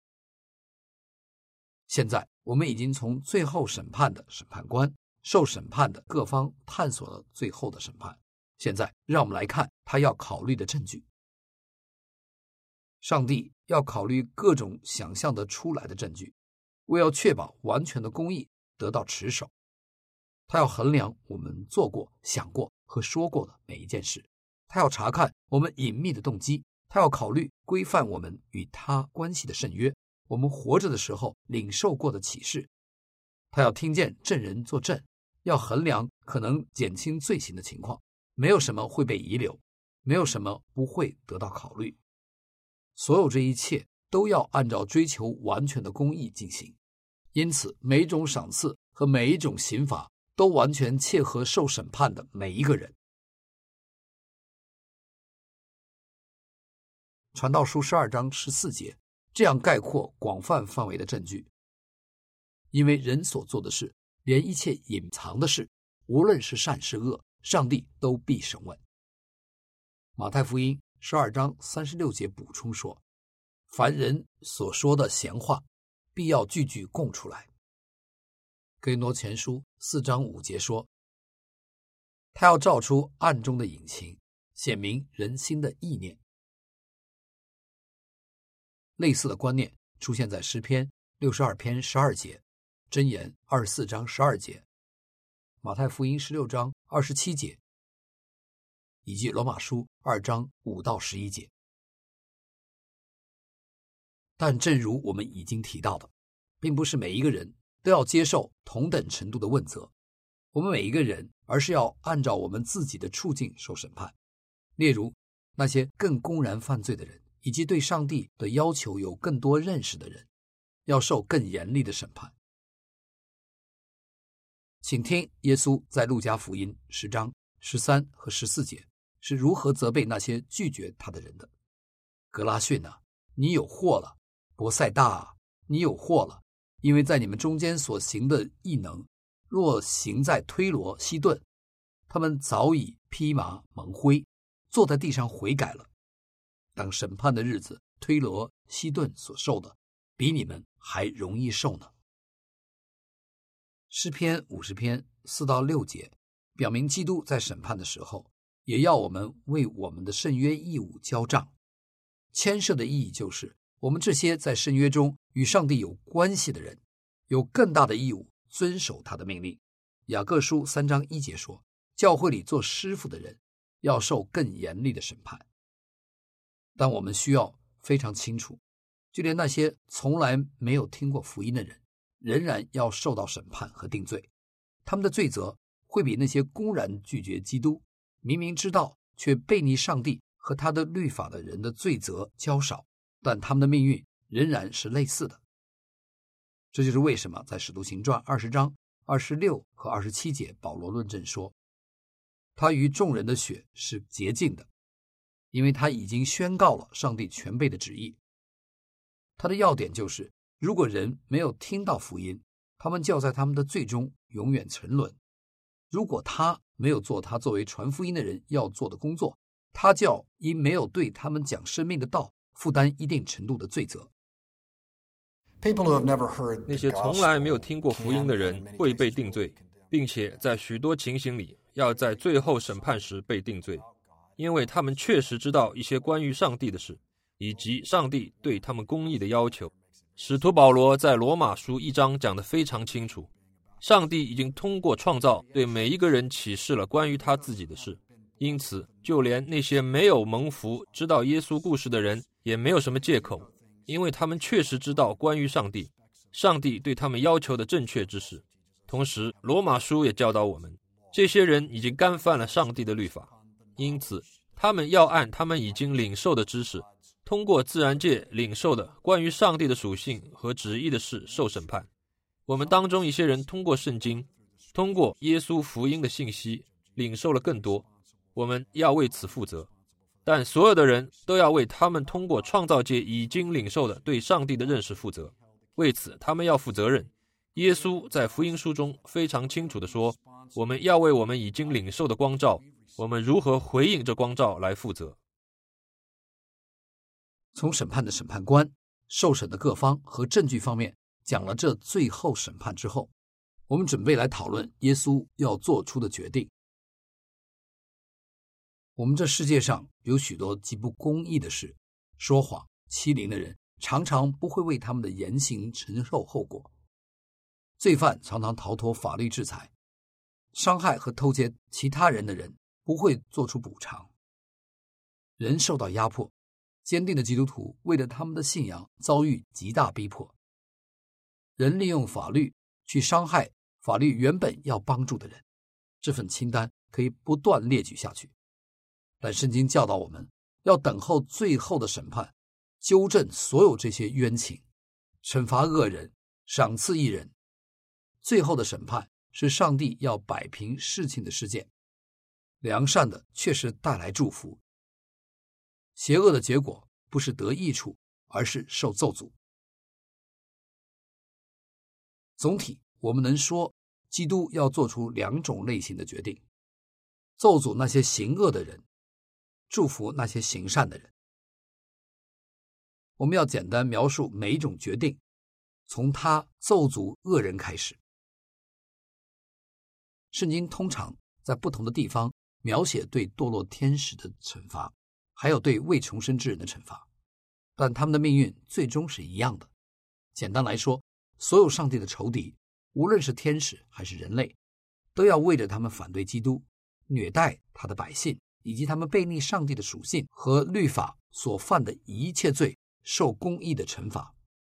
现在我们已经从最后审判的审判官、受审判的各方探索了最后的审判。现在让我们来看他要考虑的证据。上帝要考虑各种想象得出来的证据，为要确保完全的公义得到持守。他要衡量我们做过、想过和说过的每一件事，他要查看我们隐秘的动机，他要考虑规范我们与他关系的圣约，我们活着的时候领受过的启示。他要听见证人作证，要衡量可能减轻罪行的情况，没有什么会被遗留，没有什么不会得到考虑。所有这一切都要按照追求完全的公义进行，因此每一种赏赐和每一种刑罚都完全切合受审判的每一个人。传道书十二章十四节这样概括广泛范围的证据：因为人所做的事， 连一切隐藏的事，无论是善是恶，上帝都必审问。马太福音十二章三十六节补充说，凡人所说的闲话，必要句句供出来。哥林多前书四章五节说，他要照出暗中的隐情，显明人心的意念。类似的观念出现在诗篇六十二篇十二节，箴言二十四章十二节，马太福音十六章二十七节，以及罗马书二章五到十一节。但正如我们已经提到的，并不是每一个人都要接受同等程度的问责，我们每一个人而是要按照我们自己的处境受审判。例如那些更公然犯罪的人，以及对上帝的要求有更多认识的人，要受更严厉的审判。请听耶稣在路加福音十章十三和十四节是如何责备那些拒绝他的人的。格拉逊啊，你有祸了；伯赛大啊，你有祸了，因为在你们中间所行的异能，若行在推罗、西顿，他们早已披麻蒙灰，坐在地上悔改了。当审判的日子，推罗、西顿所受的，比你们还容易受呢。诗篇五十篇四到六节表明基督在审判的时候，也要我们为我们的圣约义务交账。牵涉的意义就是，我们这些在圣约中与上帝有关系的人，有更大的义务遵守他的命令。雅各书三章一节说，教会里做师傅的人要受更严厉的审判。但我们需要非常清楚，就连那些从来没有听过福音的人，仍然要受到审判和定罪。他们的罪责会比那些公然拒绝基督，明明知道却背逆上帝和他的律法的人的罪责较少，但他们的命运仍然是类似的。这就是为什么在使徒行传二十章二十六和二十七节，保罗论证说，他与众人的血是洁净的，因为他已经宣告了上帝全备的旨意。他的要点就是，如果人没有听到福音，他们就要在他们的罪中永远沉沦。如果他没有做他作为传福音的人要做的工作，他就要因没有对他们讲生命的道负担一定程度的罪责。 那些从来没有听过福音的人会被定罪，并且在许多情形里要在最后审判时被定罪，因为他们确实知道一些关于上帝的事，以及上帝对他们公义的要求。使徒保罗在罗马书一章讲得非常清楚，上帝已经通过创造对每一个人启示了关于他自己的事，因此就连那些没有蒙福知道耶稣故事的人也没有什么借口，因为他们确实知道关于上帝，上帝对他们要求的正确知识。同时罗马书也教导我们，这些人已经干犯了上帝的律法，因此他们要按他们已经领受的知识，通过自然界领受的关于上帝的属性和旨意的事受审判。我们当中一些人通过圣经，通过耶稣福音的信息领受了更多，我们要为此负责。但所有的人都要为他们通过创造界已经领受的对上帝的认识负责，为此他们要负责任。耶稣在福音书中非常清楚地说，我们要为我们已经领受的光照，我们如何回应这光照来负责。 从审判的审判官、受审的各方和证据方面讲了这最后审判之后，我们准备来讨论耶稣要做出的决定。我们这世界上有许多极不公义的事，说谎、欺凌的人常常不会为他们的言行承受后果，罪犯常常逃脱法律制裁，伤害和偷窃其他人的人不会做出补偿，人受到压迫，坚定的基督徒为了他们的信仰遭遇极大逼迫，人利用法律去伤害法律原本要帮助的人。这份清单可以不断列举下去，但圣经教导我们要等候最后的审判，纠正所有这些冤情，惩罚恶人，赏赐义人。最后的审判是上帝要摆平事情的事件，良善的确实带来祝福，邪恶的结果不是得益处，而是受咒诅。总体我们能说， 基督要做出两种类型的决定：咒诅那些行恶的人，祝福那些行善的人。我们要简单描述每一种决定，从他咒诅恶人开始。圣经通常在不同的地方描写对堕落天使的惩罚，还有对未重生之人的惩罚，但他们的命运最终是一样的。简单来说，所有上帝的仇敌，无论是天使还是人类，都要为着他们反对基督，虐待他的百姓，以及他们悖逆上帝的属性和律法所犯的一切罪，受公义的惩罚。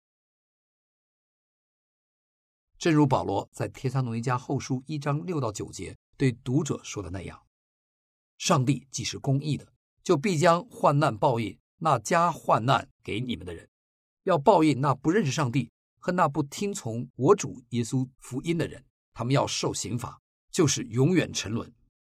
正如保罗在帖撒罗尼迦后书一章六到九节对读者说的那样，上帝既是公义的，就必将患难报应那加患难给你们的人，要报应那不认识上帝和那不听从我主耶稣福音的人，他们要受刑罚，就是永远沉沦。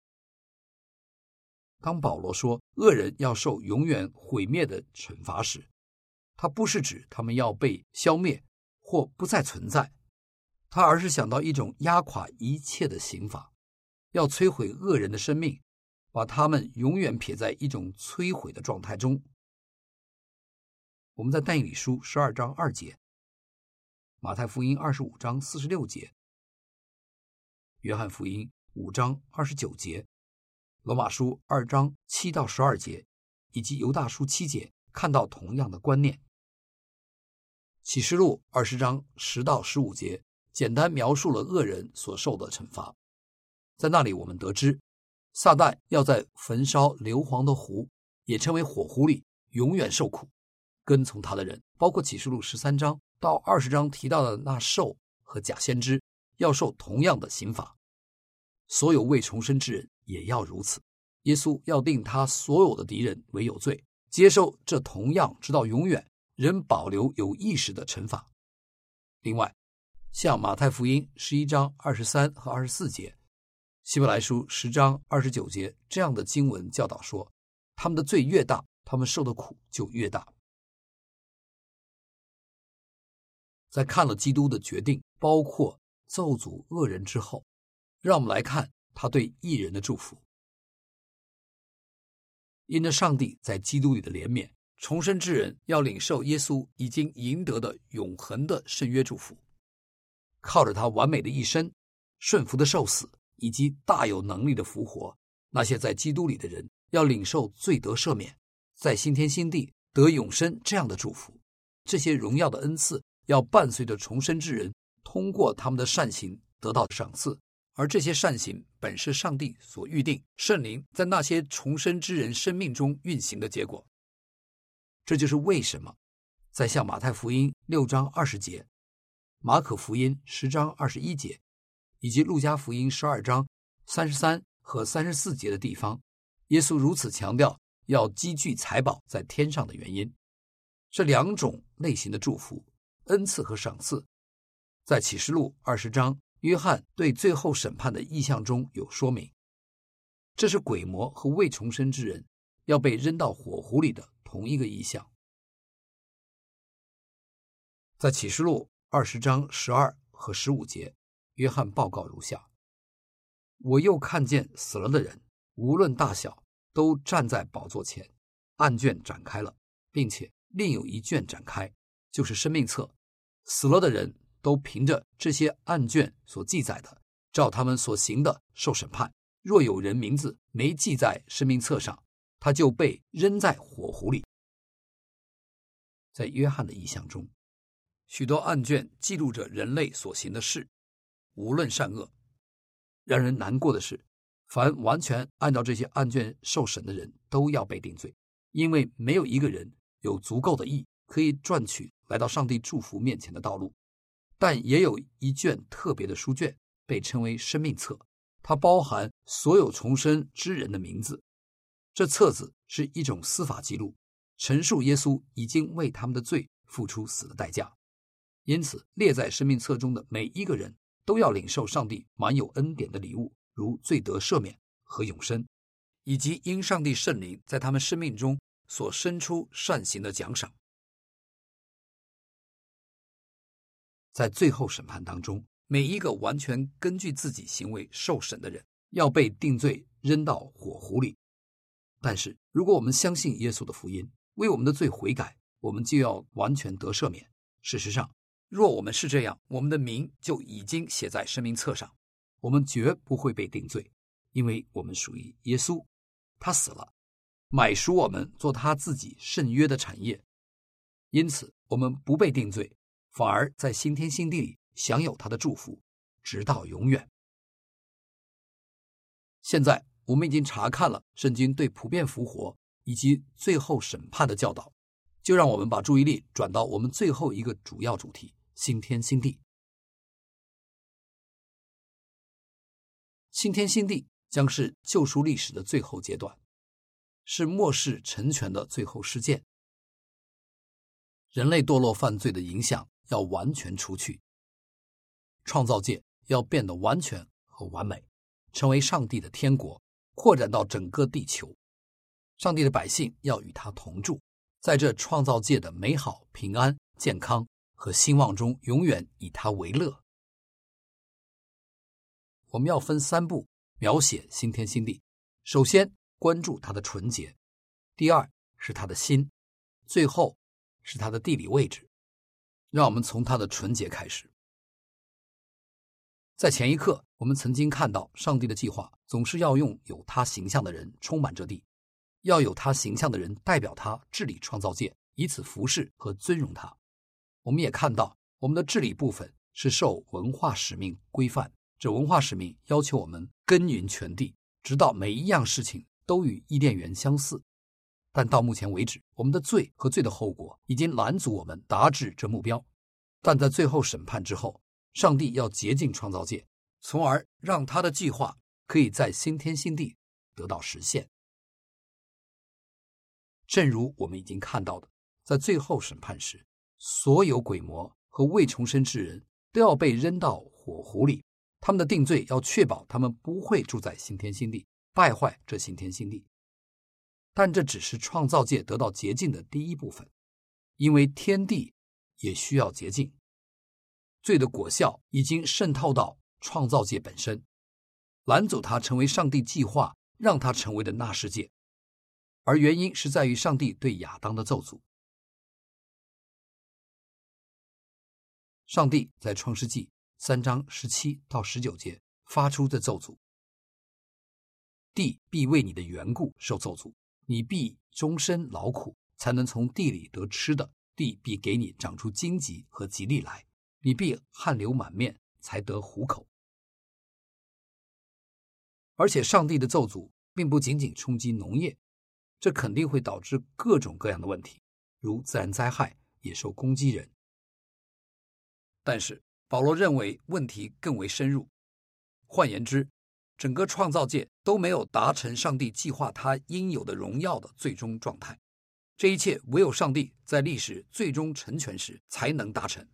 当保罗说恶人要受永远毁灭的惩罚时，他不是指他们要被消灭或不再存在，他而是想到一种压垮一切的刑罚，要摧毁恶人的生命，把他们永远撇在一种摧毁的状态中。我们在但以理书十二章二节，马太福音二十五章四十六节，约翰福音五章二十九节，罗马书二章七到十二节，以及犹大书七节看到同样的观念。启示录二十章十到十五节简单描述了恶人所受的惩罚。在那里我们得知，撒旦要在焚烧硫磺的湖，也称为火湖里，永远受苦。跟从他的人，包括启示录十三章到二十章提到的那兽和假先知，要受同样的刑罚。所有未重生之人也要如此。耶稣要定他所有的敌人为有罪，接受这同样直到永远仍保留有意识的惩罚。另外，像马太福音十一章二十三和二十四节，希伯来书十章二十九节这样的经文教导说，他们的罪越大，他们受的苦就越大。在看了基督的决定，包括咒诅恶人之后，让我们来看他对义人的祝福。因着上帝在基督里的怜悯，重生之人要领受耶稣已经赢得的永恒的圣约祝福。靠着他完美的一生、顺服的受死以及大有能力的复活，那些在基督里的人要领受罪得赦免，在新天新地得永生这样的祝福。这些荣耀的恩赐要伴随着重生之人通过他们的善行得到赏赐，而这些善行本是上帝所预定，圣灵在那些重生之人生命中运行的结果。这就是为什么在像马太福音六章二十节、马可福音十章二十一节以及路加福音十二章三十三和三十四节的地方，耶稣如此强调要积聚财宝在天上的原因。这两种类型的祝福，恩赐和赏赐，在启示录二十章约翰对最后审判的意象中有说明。这是鬼魔和未重生之人要被扔到火湖里的同一个意象。在启示录二十章十二和十五节，约翰报告如下：我又看见死了的人，无论大小，都站在宝座前，案卷展开了，并且另有一卷展开，就是生命册。死了的人都凭着这些案卷所记载的，照他们所行的受审判。若有人名字没记在生命册上，他就被扔在火湖里。在约翰的意象中，许多案卷记录着人类所行的事，无论善恶。让人难过的是，凡完全按照这些案卷受审的人都要被定罪，因为没有一个人有足够的义可以赚取来到上帝祝福面前的道路。但也有一卷特别的书卷，被称为生命册，它包含所有重生之人的名字。这册子是一种司法记录，陈述耶稣已经为他们的罪付出死的代价。因此，列在生命册中的每一个人都要领受上帝满有恩典的礼物，如罪得赦免和永生，以及因上帝圣灵在他们生命中所生出善行的奖赏。在最后审判当中， 每一个完全根据自己行为受审的人，要被定罪扔到火湖里。但是如果我们相信耶稣的福音，为我们的罪悔改，我们就要完全得赦免。事实上，若我们是这样，我们的名就已经写在生命册上，我们绝不会被定罪，因为我们属于耶稣，他死了，买赎我们做他自己圣约的产业。因此我们不被定罪，反而在新天新地里享有他的祝福，直到永远。现在我们已经查看了圣经对普遍复活以及最后审判的教导，就让我们把注意力转到我们最后一个主要主题，新天新地。新天新地将是救赎历史的最后阶段，是末世成全的最后事件。人类堕落犯罪的影响要完全除去，创造界要变得完全和完美，成为上帝的天国，扩展到整个地球。上帝的百姓要与他同住，在这创造界的美好、平安、健康和兴旺中，永远以他为乐。我们要分三步描写新天新地。首先，关注他的纯洁；第二是他的心；最后是他的地理位置。让我们从他的纯洁开始。在前一刻，我们曾经看到上帝的计划总是要用有他形象的人充满这地，要有他形象的人代表他治理创造界，以此服侍和尊荣他。我们也看到我们的治理部分是受文化使命规范，这文化使命要求我们耕耘全地，直到每一样事情都与伊甸园相似。但到目前为止，我们的罪和罪的后果已经拦阻我们达至这目标。但在最后审判之后，上帝要洁净创造界，从而让他的计划可以在新天新地得到实现。正如我们已经看到的，在最后审判时，所有鬼魔和未重生之人都要被扔到火湖里，他们的定罪要确保他们不会住在新天新地，败坏这新天新地。但这只是创造界得到洁净的第一部分，因为天地也需要洁净。罪的果效已经渗透到创造界本身，拦阻它成为上帝计划让它成为的那世界，而原因是在于上帝对亚当的咒诅。上帝在创世纪三章十七到十九节发出的咒诅：地必为你的缘故受咒诅，你必终身劳苦，才能从地里得吃的，地必给你长出荆棘和吉利来，你必汗流满面，才得糊口。而且上帝的咒诅并不仅仅冲击农业，这肯定会导致各种各样的问题，如自然灾害、野兽攻击人。但是保罗认为问题更为深入，换言之，整个创造界都没有达成上帝计划他应有的荣耀的最终状态，这一切唯有上帝在历史最终成全时才能达成。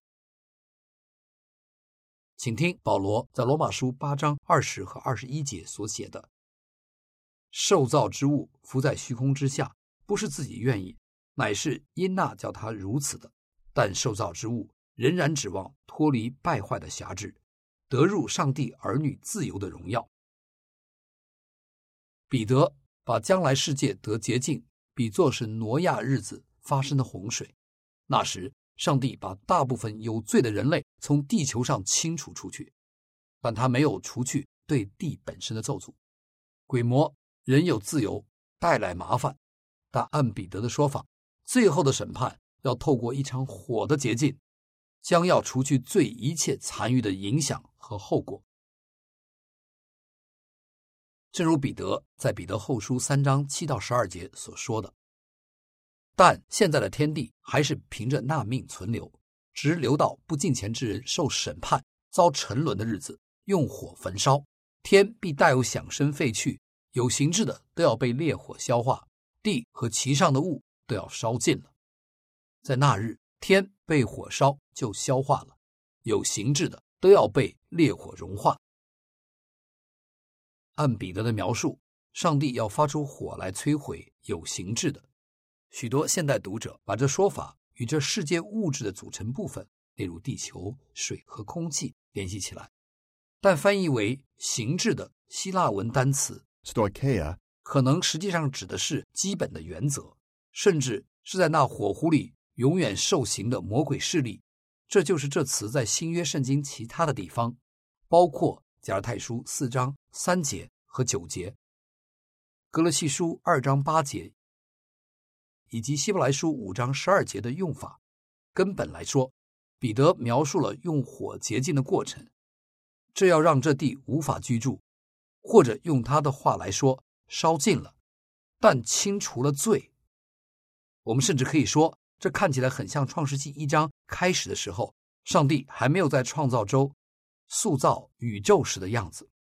请听保罗在罗马书八章二十和二十一节所写的：受造之物浮在虚空之下，不是自己愿意，乃是因那叫他如此的。但受造之物仍然指望脱离败坏的辖制，得入上帝儿女自由的荣耀。彼得把将来世界得洁净比作是挪亚日子发生的洪水，那时上帝把大部分有罪的人类从地球上清除出去，但他没有除去对地本身的咒诅。鬼魔仍有自由，带来麻烦，但按彼得的说法，最后的审判要透过一场火的洁净，将要除去罪一切残余的影响和后果。正如彼得在彼得后书三章七到十二节所说的，但现在的天地还是凭着纳命存留，直留到不敬虔之人受审判遭沉沦的日子，用火焚烧，天必带有响声废去，有形质的都要被烈火消化，地和其上的物都要烧尽了。在那日，天被火烧就消化了，有形质的都要被烈火融化。按彼得的描述，上帝要发出火来摧毁有形质的。许多现代读者把这说法与这世界物质的组成部分，例如地球、水和空气联系起来，但翻译为形制的希腊文单词 stoicheia 可能实际上指的是基本的原则，甚至是在那火湖里永远受刑的魔鬼势力。这就是这词在新约圣经其他的地方，包括加拉太书四章三节和九节，哥罗西书二章八节，以及希伯来书五章十二节的用法。根本来说，彼得描述了用火洁净的过程，这要让这地无法居住，或者用他的话来说，烧尽了，但清除了罪。我们甚至可以说，这看起来很像创世纪一章开始的时候，上帝还没有在创造周塑造宇宙时的样子。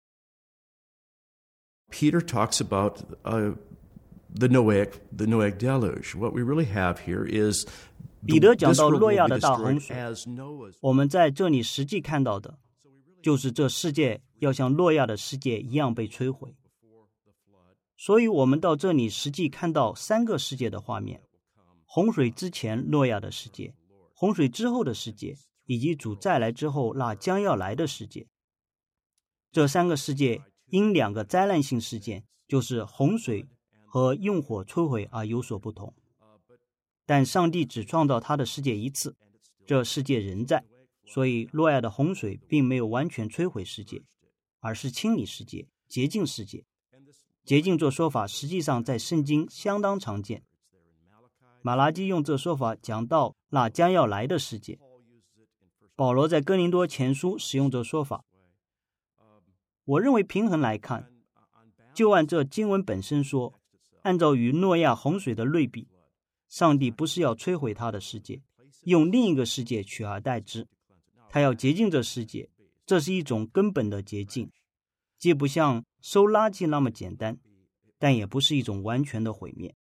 Peter talks about uh, the Noahic, the Noahic deluge. What we really have here is 彼得讲到诺亚的大洪水，我们在这里实际看到的就是这世界要像诺亚的世界一样被摧毁。所以我们到这里实际看到三个世界的画面：洪水之前诺亚的世界，洪水之后的世界，以及主再来之后那将要来的世界。这三个世界因两个灾难性事件，就是洪水和用火摧毁而有所不同。但上帝只创造他的世界一次，这世界仍在，所以诺亚的洪水并没有完全摧毁世界，而是清理世界，洁净世界。洁净这说法实际上在圣经相当常见。马拉基用这说法讲到那将要来的世界，保罗在哥林多前书使用这说法。我认为平衡来看，就按这经文本身说，按照与诺亚洪水的类比，上帝不是要摧毁他的世界，用另一个世界取而代之，他要洁净这世界，这是一种根本的洁净，既不像收垃圾那么简单，但也不是一种完全的毁灭。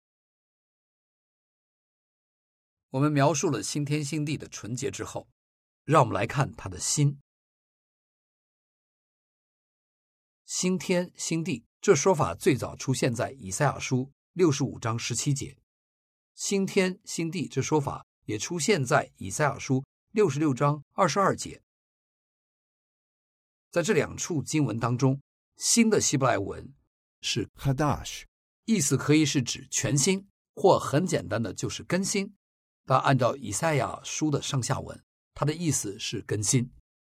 我们描述了新天新地的纯洁之后，让我们来看他的心。新天新地这说法最早出现在以赛亚书六十五章十七节，新天新地这说法也出现在以赛亚书六十六章二十二节。在这两处经文当中，新的希伯来文是 Hadash， 意思可以是指全新，或很简单的就是更新，但按照以赛亚书的上下文，它的意思是更新。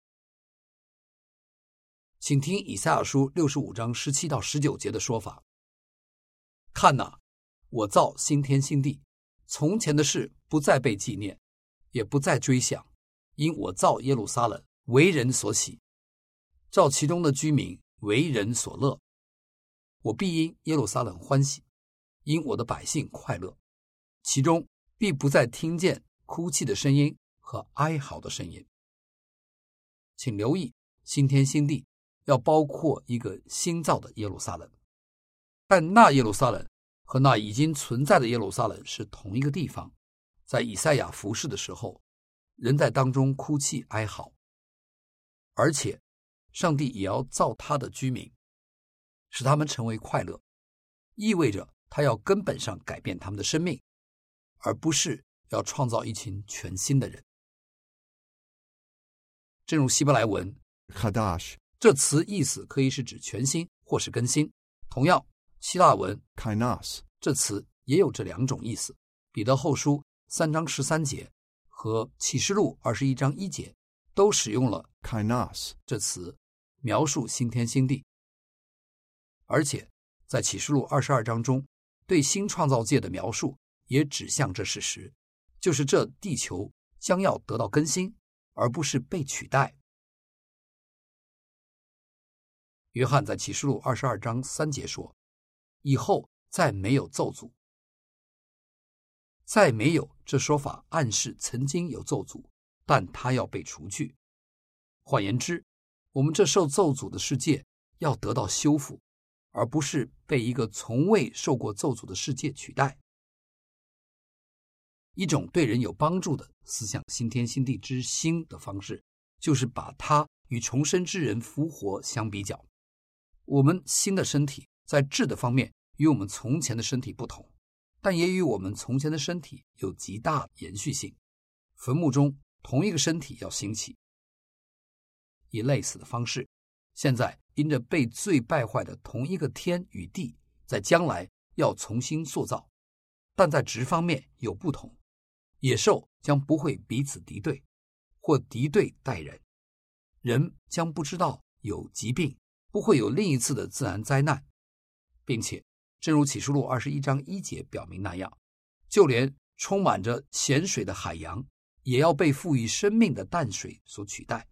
请听以赛亚书六十五章十七到十九节的说法：看哪，我造新天新地，从前的事不再被纪念，也不再追想，因我造耶路撒冷为人所喜，照其中的居民为人所乐。我必因耶路撒冷欢喜，因我的百姓快乐，其中必不再听见哭泣的声音和哀嚎的声音。请留意，新天新地要包括一个新造的耶路撒冷，但那耶路撒冷和那已经存在的耶路撒冷是同一个地方。在以赛亚服侍的时候，人在当中哭泣哀嚎，而且上帝也要造他的居民，使他们成为快乐，意味着他要根本上改变他们的生命，而不是要创造一群全新的人。正如希伯来文 Hadash， 这词意思可以是指全新或是更新，同样希腊文 Kainos 这词也有这两种意思。彼得后书三章十三节和启示录二十一章一节都使用了 Kainos 这词描述新天新地，而且在启示录二十二章中对新创造界的描述也指向这事实，就是这地球将要得到更新，而不是被取代。约翰在启示录二十二章三节说，以后再没有咒诅。再没有这说法暗示曾经有咒诅，但它要被除去。换言之，我们这受咒诅的世界要得到修复，而不是被一个从未受过咒诅的世界取代。一种对人有帮助的思想新天新地之新的方式，就是把它与重生之人复活相比较。我们新的身体在质的方面与我们从前的身体不同，但也与我们从前的身体有极大延续性。坟墓中同一个身体要兴起， 以类似的方式，现在因着被罪败坏的同一个天与地，在将来要重新塑造，但在质方面有不同。野兽将不会彼此敌对，或敌对待人，人将不知道有疾病，不会有另一次的自然灾难，并且正如启示录二十一章一节表明那样，就连充满着咸水的海洋也要被赋予生命的淡水所取代。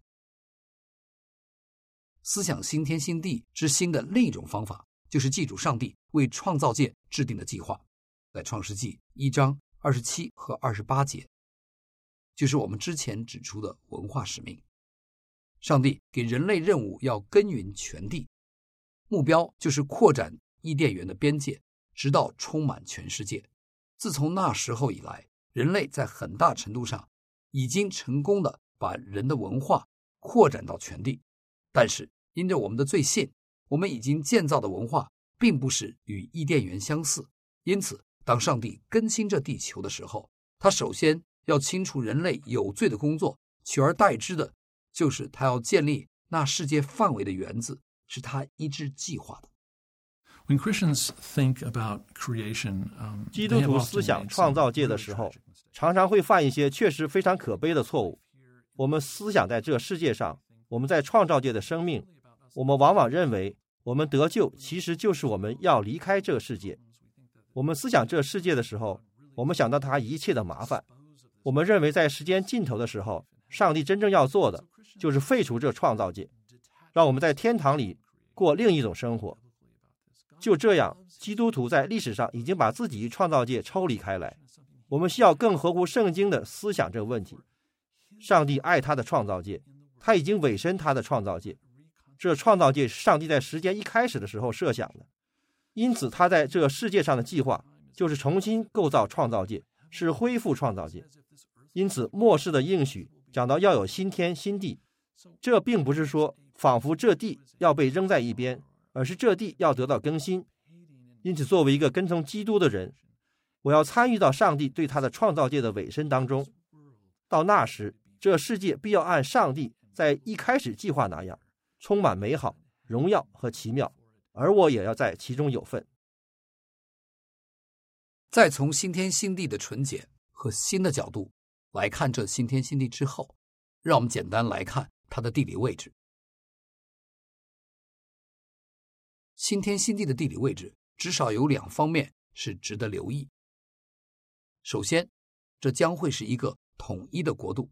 思想新天新地之新的另一种方法，就是记住上帝为创造界制定的计划，在创世纪一章二十七和二十八节，就是我们之前指出的文化使命。上帝给人类任务要耕耘全地，目标就是扩展伊甸园的边界，直到充满全世界。自从那时候以来，人类在很大程度上已经成功的把人的文化扩展到全地，但是因着我们的罪性，我们已经建造的文化并不是与伊甸园相似。因此当上帝更新这地球的时候，他首先要清除人类有罪的工作，取而代之的就是他要建立那世界范围的园子，是他一致计划的。 When Christians think about creation, um, 基督徒思想创造界的时候，常常会犯一些确实非常可悲的错误。我们思想在这世界上，我们在创造界的生命，我们往往认为我们得救其实就是我们要离开这世界。我们思想这世界的时候，我们想到它一切的麻烦。我们认为在时间尽头的时候，上帝真正要做的就是废除这创造界，让我们在天堂里过另一种生活。就这样，基督徒在历史上已经把自己与创造界抽离开来。我们需要更合乎圣经的思想这个问题。上帝爱他的创造界，他已经委身他的创造界。这创造界是上帝在时间一开始的时候设想的，因此他在这世界上的计划就是重新构造创造界，是恢复创造界。因此末世的应许讲到要有新天新地，这并不是说仿佛这地要被扔在一边，而是这地要得到更新。因此作为一个跟从基督的人，我要参与到上帝对他的创造界的委身当中。到那时，这世界必要按上帝在一开始计划那样，充满美好、荣耀和奇妙，而我也要在其中有份。 再从新天新地的纯洁和新的角度来看这新天新地之后，让我们简单来看它的地理位置。新天新地的地理位置至少有两方面是值得留意。首先，这将会是一个统一的国度。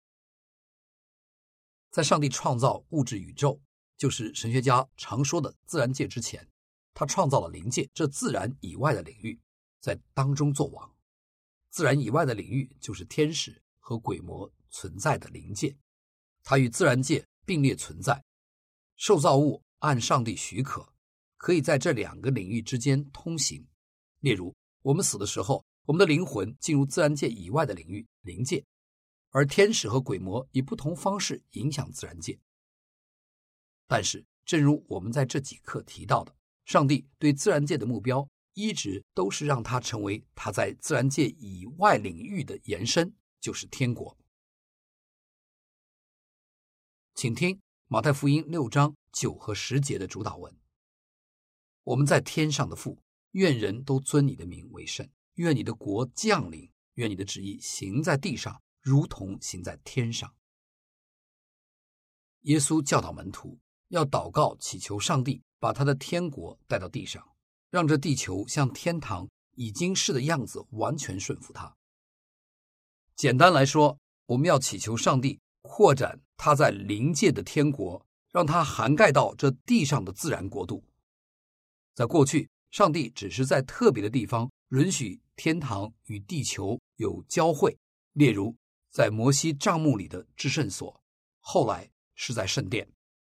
在上帝创造物质宇宙，就是神学家常说的自然界之前，他创造了灵界，这自然以外的领域，在当中作王。自然以外的领域就是天使和鬼魔存在的灵界，它与自然界并列存在。受造物按上帝许可，可以在这两个领域之间通行。例如，我们死的时候，我们的灵魂进入自然界以外的领域灵界，而天使和鬼魔以不同方式影响自然界。但是正如我们在这几课提到的，上帝对自然界的目标一直都是让它成为他在自然界以外领域的延伸，就是天国。请听马太福音六章九和十节的主导文。我们在天上的父，愿人都尊你的名为圣，愿你的国降临，愿你的旨意行在地上，如同行在天上。耶稣教导门徒要祷告祈求上帝把他的天国带到地上，让这地球像天堂已经是的样子完全顺服他。简单来说，我们要祈求上帝扩展他在灵界的天国，让它涵盖到这地上的自然国度。在过去，上帝只是在特别的地方允许天堂与地球有交汇，例如在摩西帐幕里的至圣所，后来是在圣殿。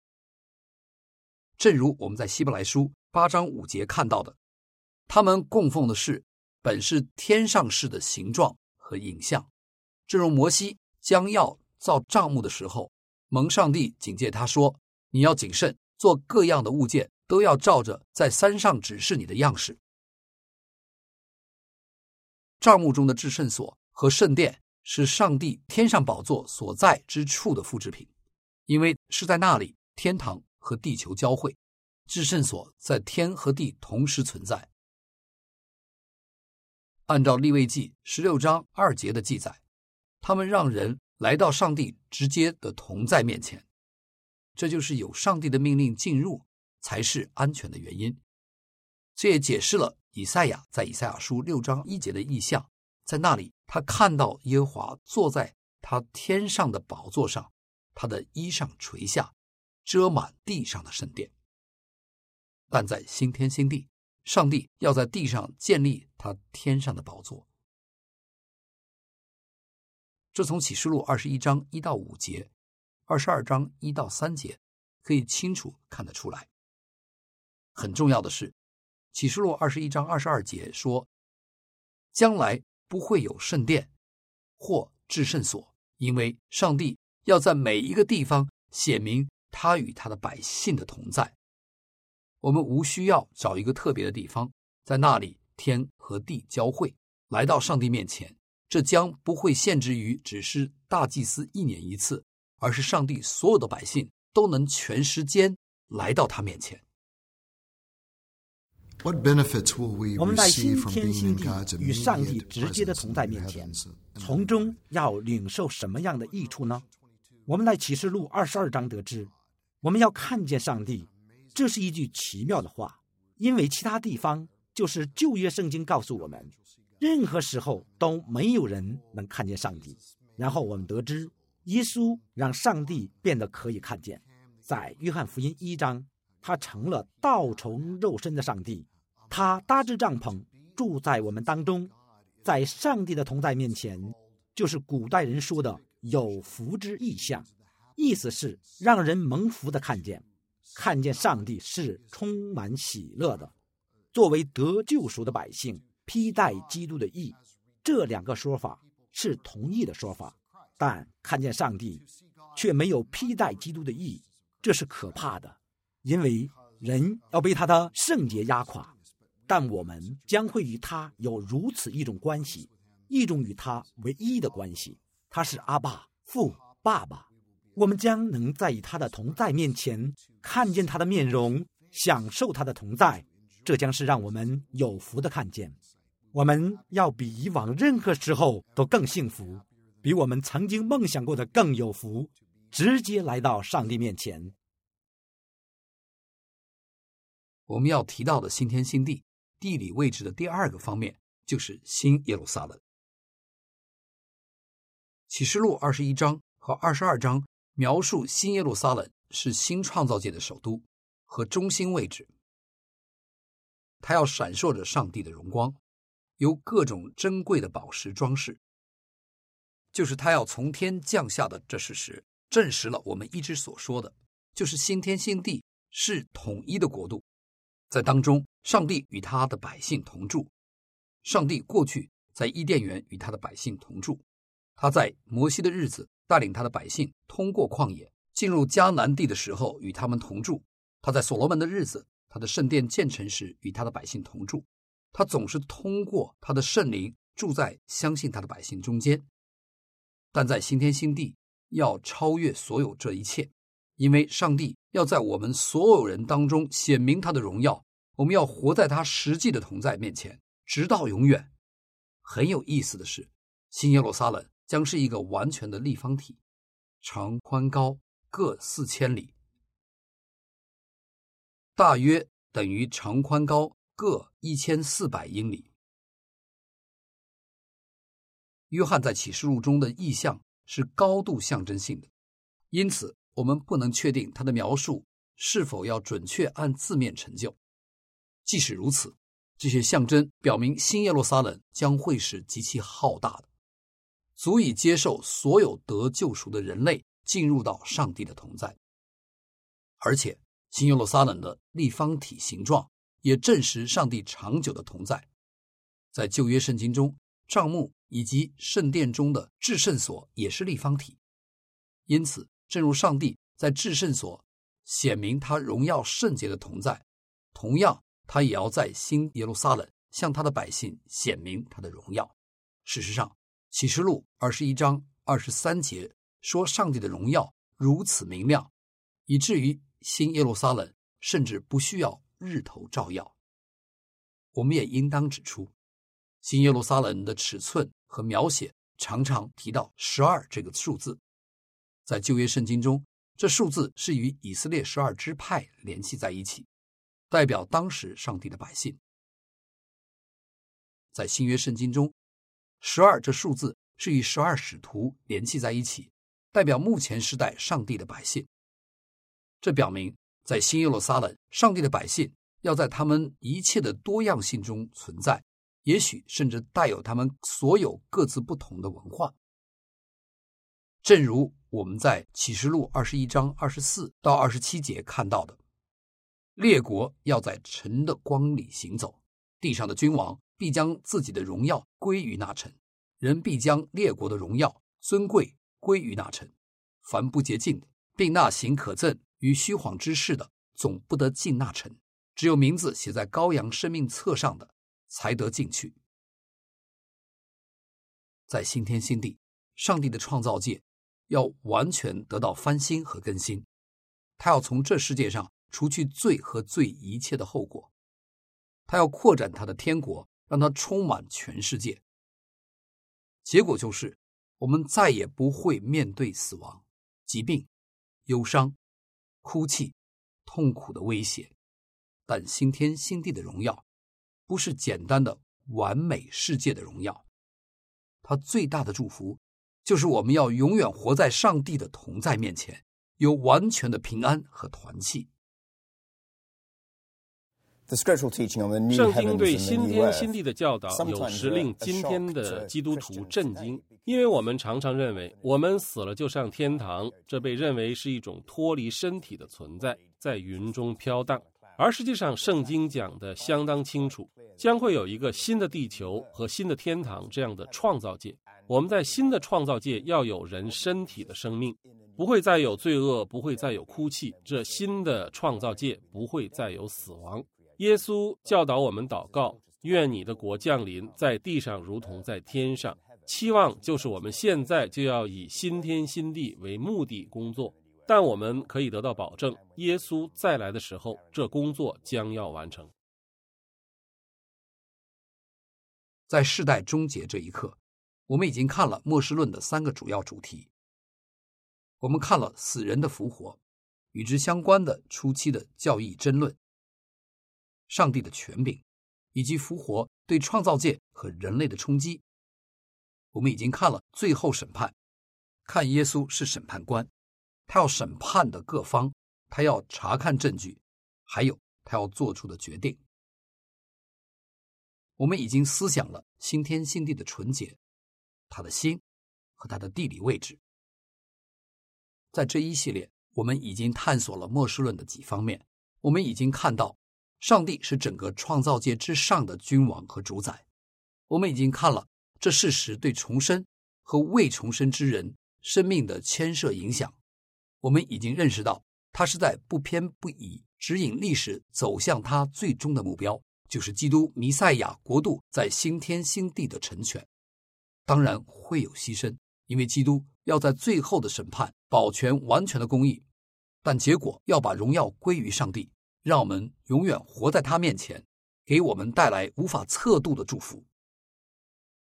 正如我们在希伯来书八章五节看到的，他们供奉的是本是天上式的形状和影像，正如摩西将要造帐幕的时候，蒙上帝警戒他说，你要谨慎，做各样的物件都要照着在山上指示你的样式。帐幕中的至圣所和圣殿是上帝天上宝座所在之处的复制品， 因为是在那里天堂和地球交汇，至圣所在天和地同时存在。按照利未记十六章二节的记载，他们让人来到上帝直接的同在面前，这就是有上帝的命令进入才是安全的原因。这也解释了以赛亚在以赛亚书六章一节的意象，在那里他看到耶和华坐在他天上的宝座上，他的衣裳垂下，遮满地上的圣殿。但在新天新地，上帝要在地上建立他天上的宝座。这从启示录二十一章一到五节，二十二章一到三节可以清楚看得出来。很重要的是，启示录二十一章二十二节说，将来不会有圣殿或至圣所，因为上帝要在每一个地方显明他与他的百姓的同在。我们无需要找一个特别的地方，在那里天和地交汇，来到上帝面前。这将不会限制于只是大祭司一年一次，而是上帝所有的百姓都能全时间来到他面前。 我们在新天新地与上帝直接的同在面前，从中要领受什么样的益处呢？我们在启示录二十二章得知，我们要看见上帝，这是一句奇妙的话，因为其他地方就是旧约圣经告诉我们，任何时候都没有人能看见上帝。然后我们得知，耶稣让上帝变得可以看见。在约翰福音一章，他成了道成肉身的上帝，他搭支帐篷住在我们当中。在上帝的同在面前，就是古代人说的有福之意象，意思是让人蒙福的看见，看见上帝是充满喜乐的。作为得救赎的百姓，披戴基督的义，这两个说法是同义的说法，但看见上帝却没有披戴基督的义，这是可怕的，因为人要被他的圣洁压垮。但我们将会与他有如此一种关系，一种与他唯一的关系，他是阿爸父爸爸。我们将能在与他的同在面前看见他的面容，享受他的同在，这将是让我们有福的看见。我们要比以往任何时候都更幸福，比我们曾经梦想过的更有福，直接来到上帝面前。 我们要提到的新天新地地理位置的第二个方面，就是新耶路撒冷。启示录二十一章和二十二章描述新耶路撒冷是新创造界的首都和中心位置，它要闪烁着上帝的荣光，由各种珍贵的宝石装饰。就是它要从天降下的这事实，证实了我们一直所说的，就是新天新地是统一的国度，在当中上帝与他的百姓同住。上帝过去在伊甸园与他的百姓同住，他在摩西的日子带领他的百姓通过旷野进入迦南地的时候与他们同住，他在所罗门的日子他的圣殿建成时与他的百姓同住，他总是通过他的圣灵住在相信他的百姓中间。但在新天新地要超越所有这一切，因为上帝要在我们所有人当中显明他的荣耀，我们要活在他实际的同在面前，直到永远。很有意思的是，新耶路撒冷将是一个完全的立方体，长宽高各四千里，大约等于长宽高各一千四百英里。约翰在启示录中的意象是高度象征性的，因此我们不能确定他的描述是否要准确按字面成就。即使如此，这些象征表明新耶路撒冷将会是极其浩大的，足以接受所有得救赎的人类进入到上帝的同在。而且新耶路撒冷的立方体形状也证实上帝长久的同在。在旧约圣经中，帐幕以及圣殿中的至圣所也是立方体，因此正如上帝在至圣所显明他荣耀圣洁的同在，同样他也要在新耶路撒冷向他的百姓显明他的荣耀。事实上，启示录二十一章二十三节说，上帝的荣耀如此明亮，以至于新耶路撒冷甚至不需要日头照耀。我们也应当指出，新耶路撒冷的尺寸和描写常常提到十二这个数字。在旧约圣经中，这数字是与以色列十二支派联系在一起，代表当时上帝的百姓。在新约圣经中，十二这数字是与十二使徒联系在一起，代表目前时代上帝的百姓。这表明在新耶路撒冷，上帝的百姓要在他们一切的多样性中存在，也许甚至带有他们所有各自不同的文化。正如我们在启示录二十一章二十四到二十七节看到的，列国要在城的光里行走，地上的君王必将自己的荣耀归于那城，人必将列国的荣耀尊贵归于那城。凡不洁净的，并那行可憎与虚谎之事的，总不得进那城，只有名字写在羔羊生命册上的，才得进去。在新天新地，上帝的创造界要完全得到翻新和更新，他要从这世界上除去罪和罪一切的后果，他要扩展他的天国，让它充满全世界。结果就是我们再也不会面对死亡、疾病、忧伤、哭泣、痛苦的威胁。但新天新地的荣耀不是简单的完美世界的荣耀，它最大的祝福就是我们要永远活在上帝的同在面前，有完全的平安和团契。 圣经对新天新地的教导有时令今天的基督徒震惊，因为我们常常认为我们死了就上天堂，这被认为是一种脱离身体的存在，在云中飘荡。而实际上圣经讲的相当清楚，将会有一个新的地球和新的天堂这样的创造界。我们在新的创造界要有人身体的生命，不会再有罪恶，不会再有哭泣，这新的创造界不会再有死亡。耶稣教导我们祷告，愿你的国降临，在地上如同在天上。期望就是我们现在就要以新天新地为目的工作，但我们可以得到保证，耶稣再来的时候，这工作将要完成。 在世代终结这一刻，我们已经看了末世论的三个主要主题。我们看了死人的复活，与之相关的初期的教义争论，上帝的权柄，以及复活对创造界和人类的冲击。我们已经看了最后审判，看耶稣是审判官，他要审判的各方，他要查看证据，还有他要做出的决定。我们已经思想了新天新地的纯洁，他的心和他的地理位置。在这一系列，我们已经探索了末世论的几方面。我们已经看到上帝是整个创造界之上的君王和主宰。我们已经看了这事实对重生和未重生之人生命的牵涉影响。我们已经认识到他是在不偏不倚指引历史走向他最终的目标，就是基督弥赛亚国度在新天新地的成全。当然会有牺牲，因为基督要在最后的审判保全完全的公义，但结果要把荣耀归于上帝，让我们永远活在他面前，给我们带来无法测度的祝福。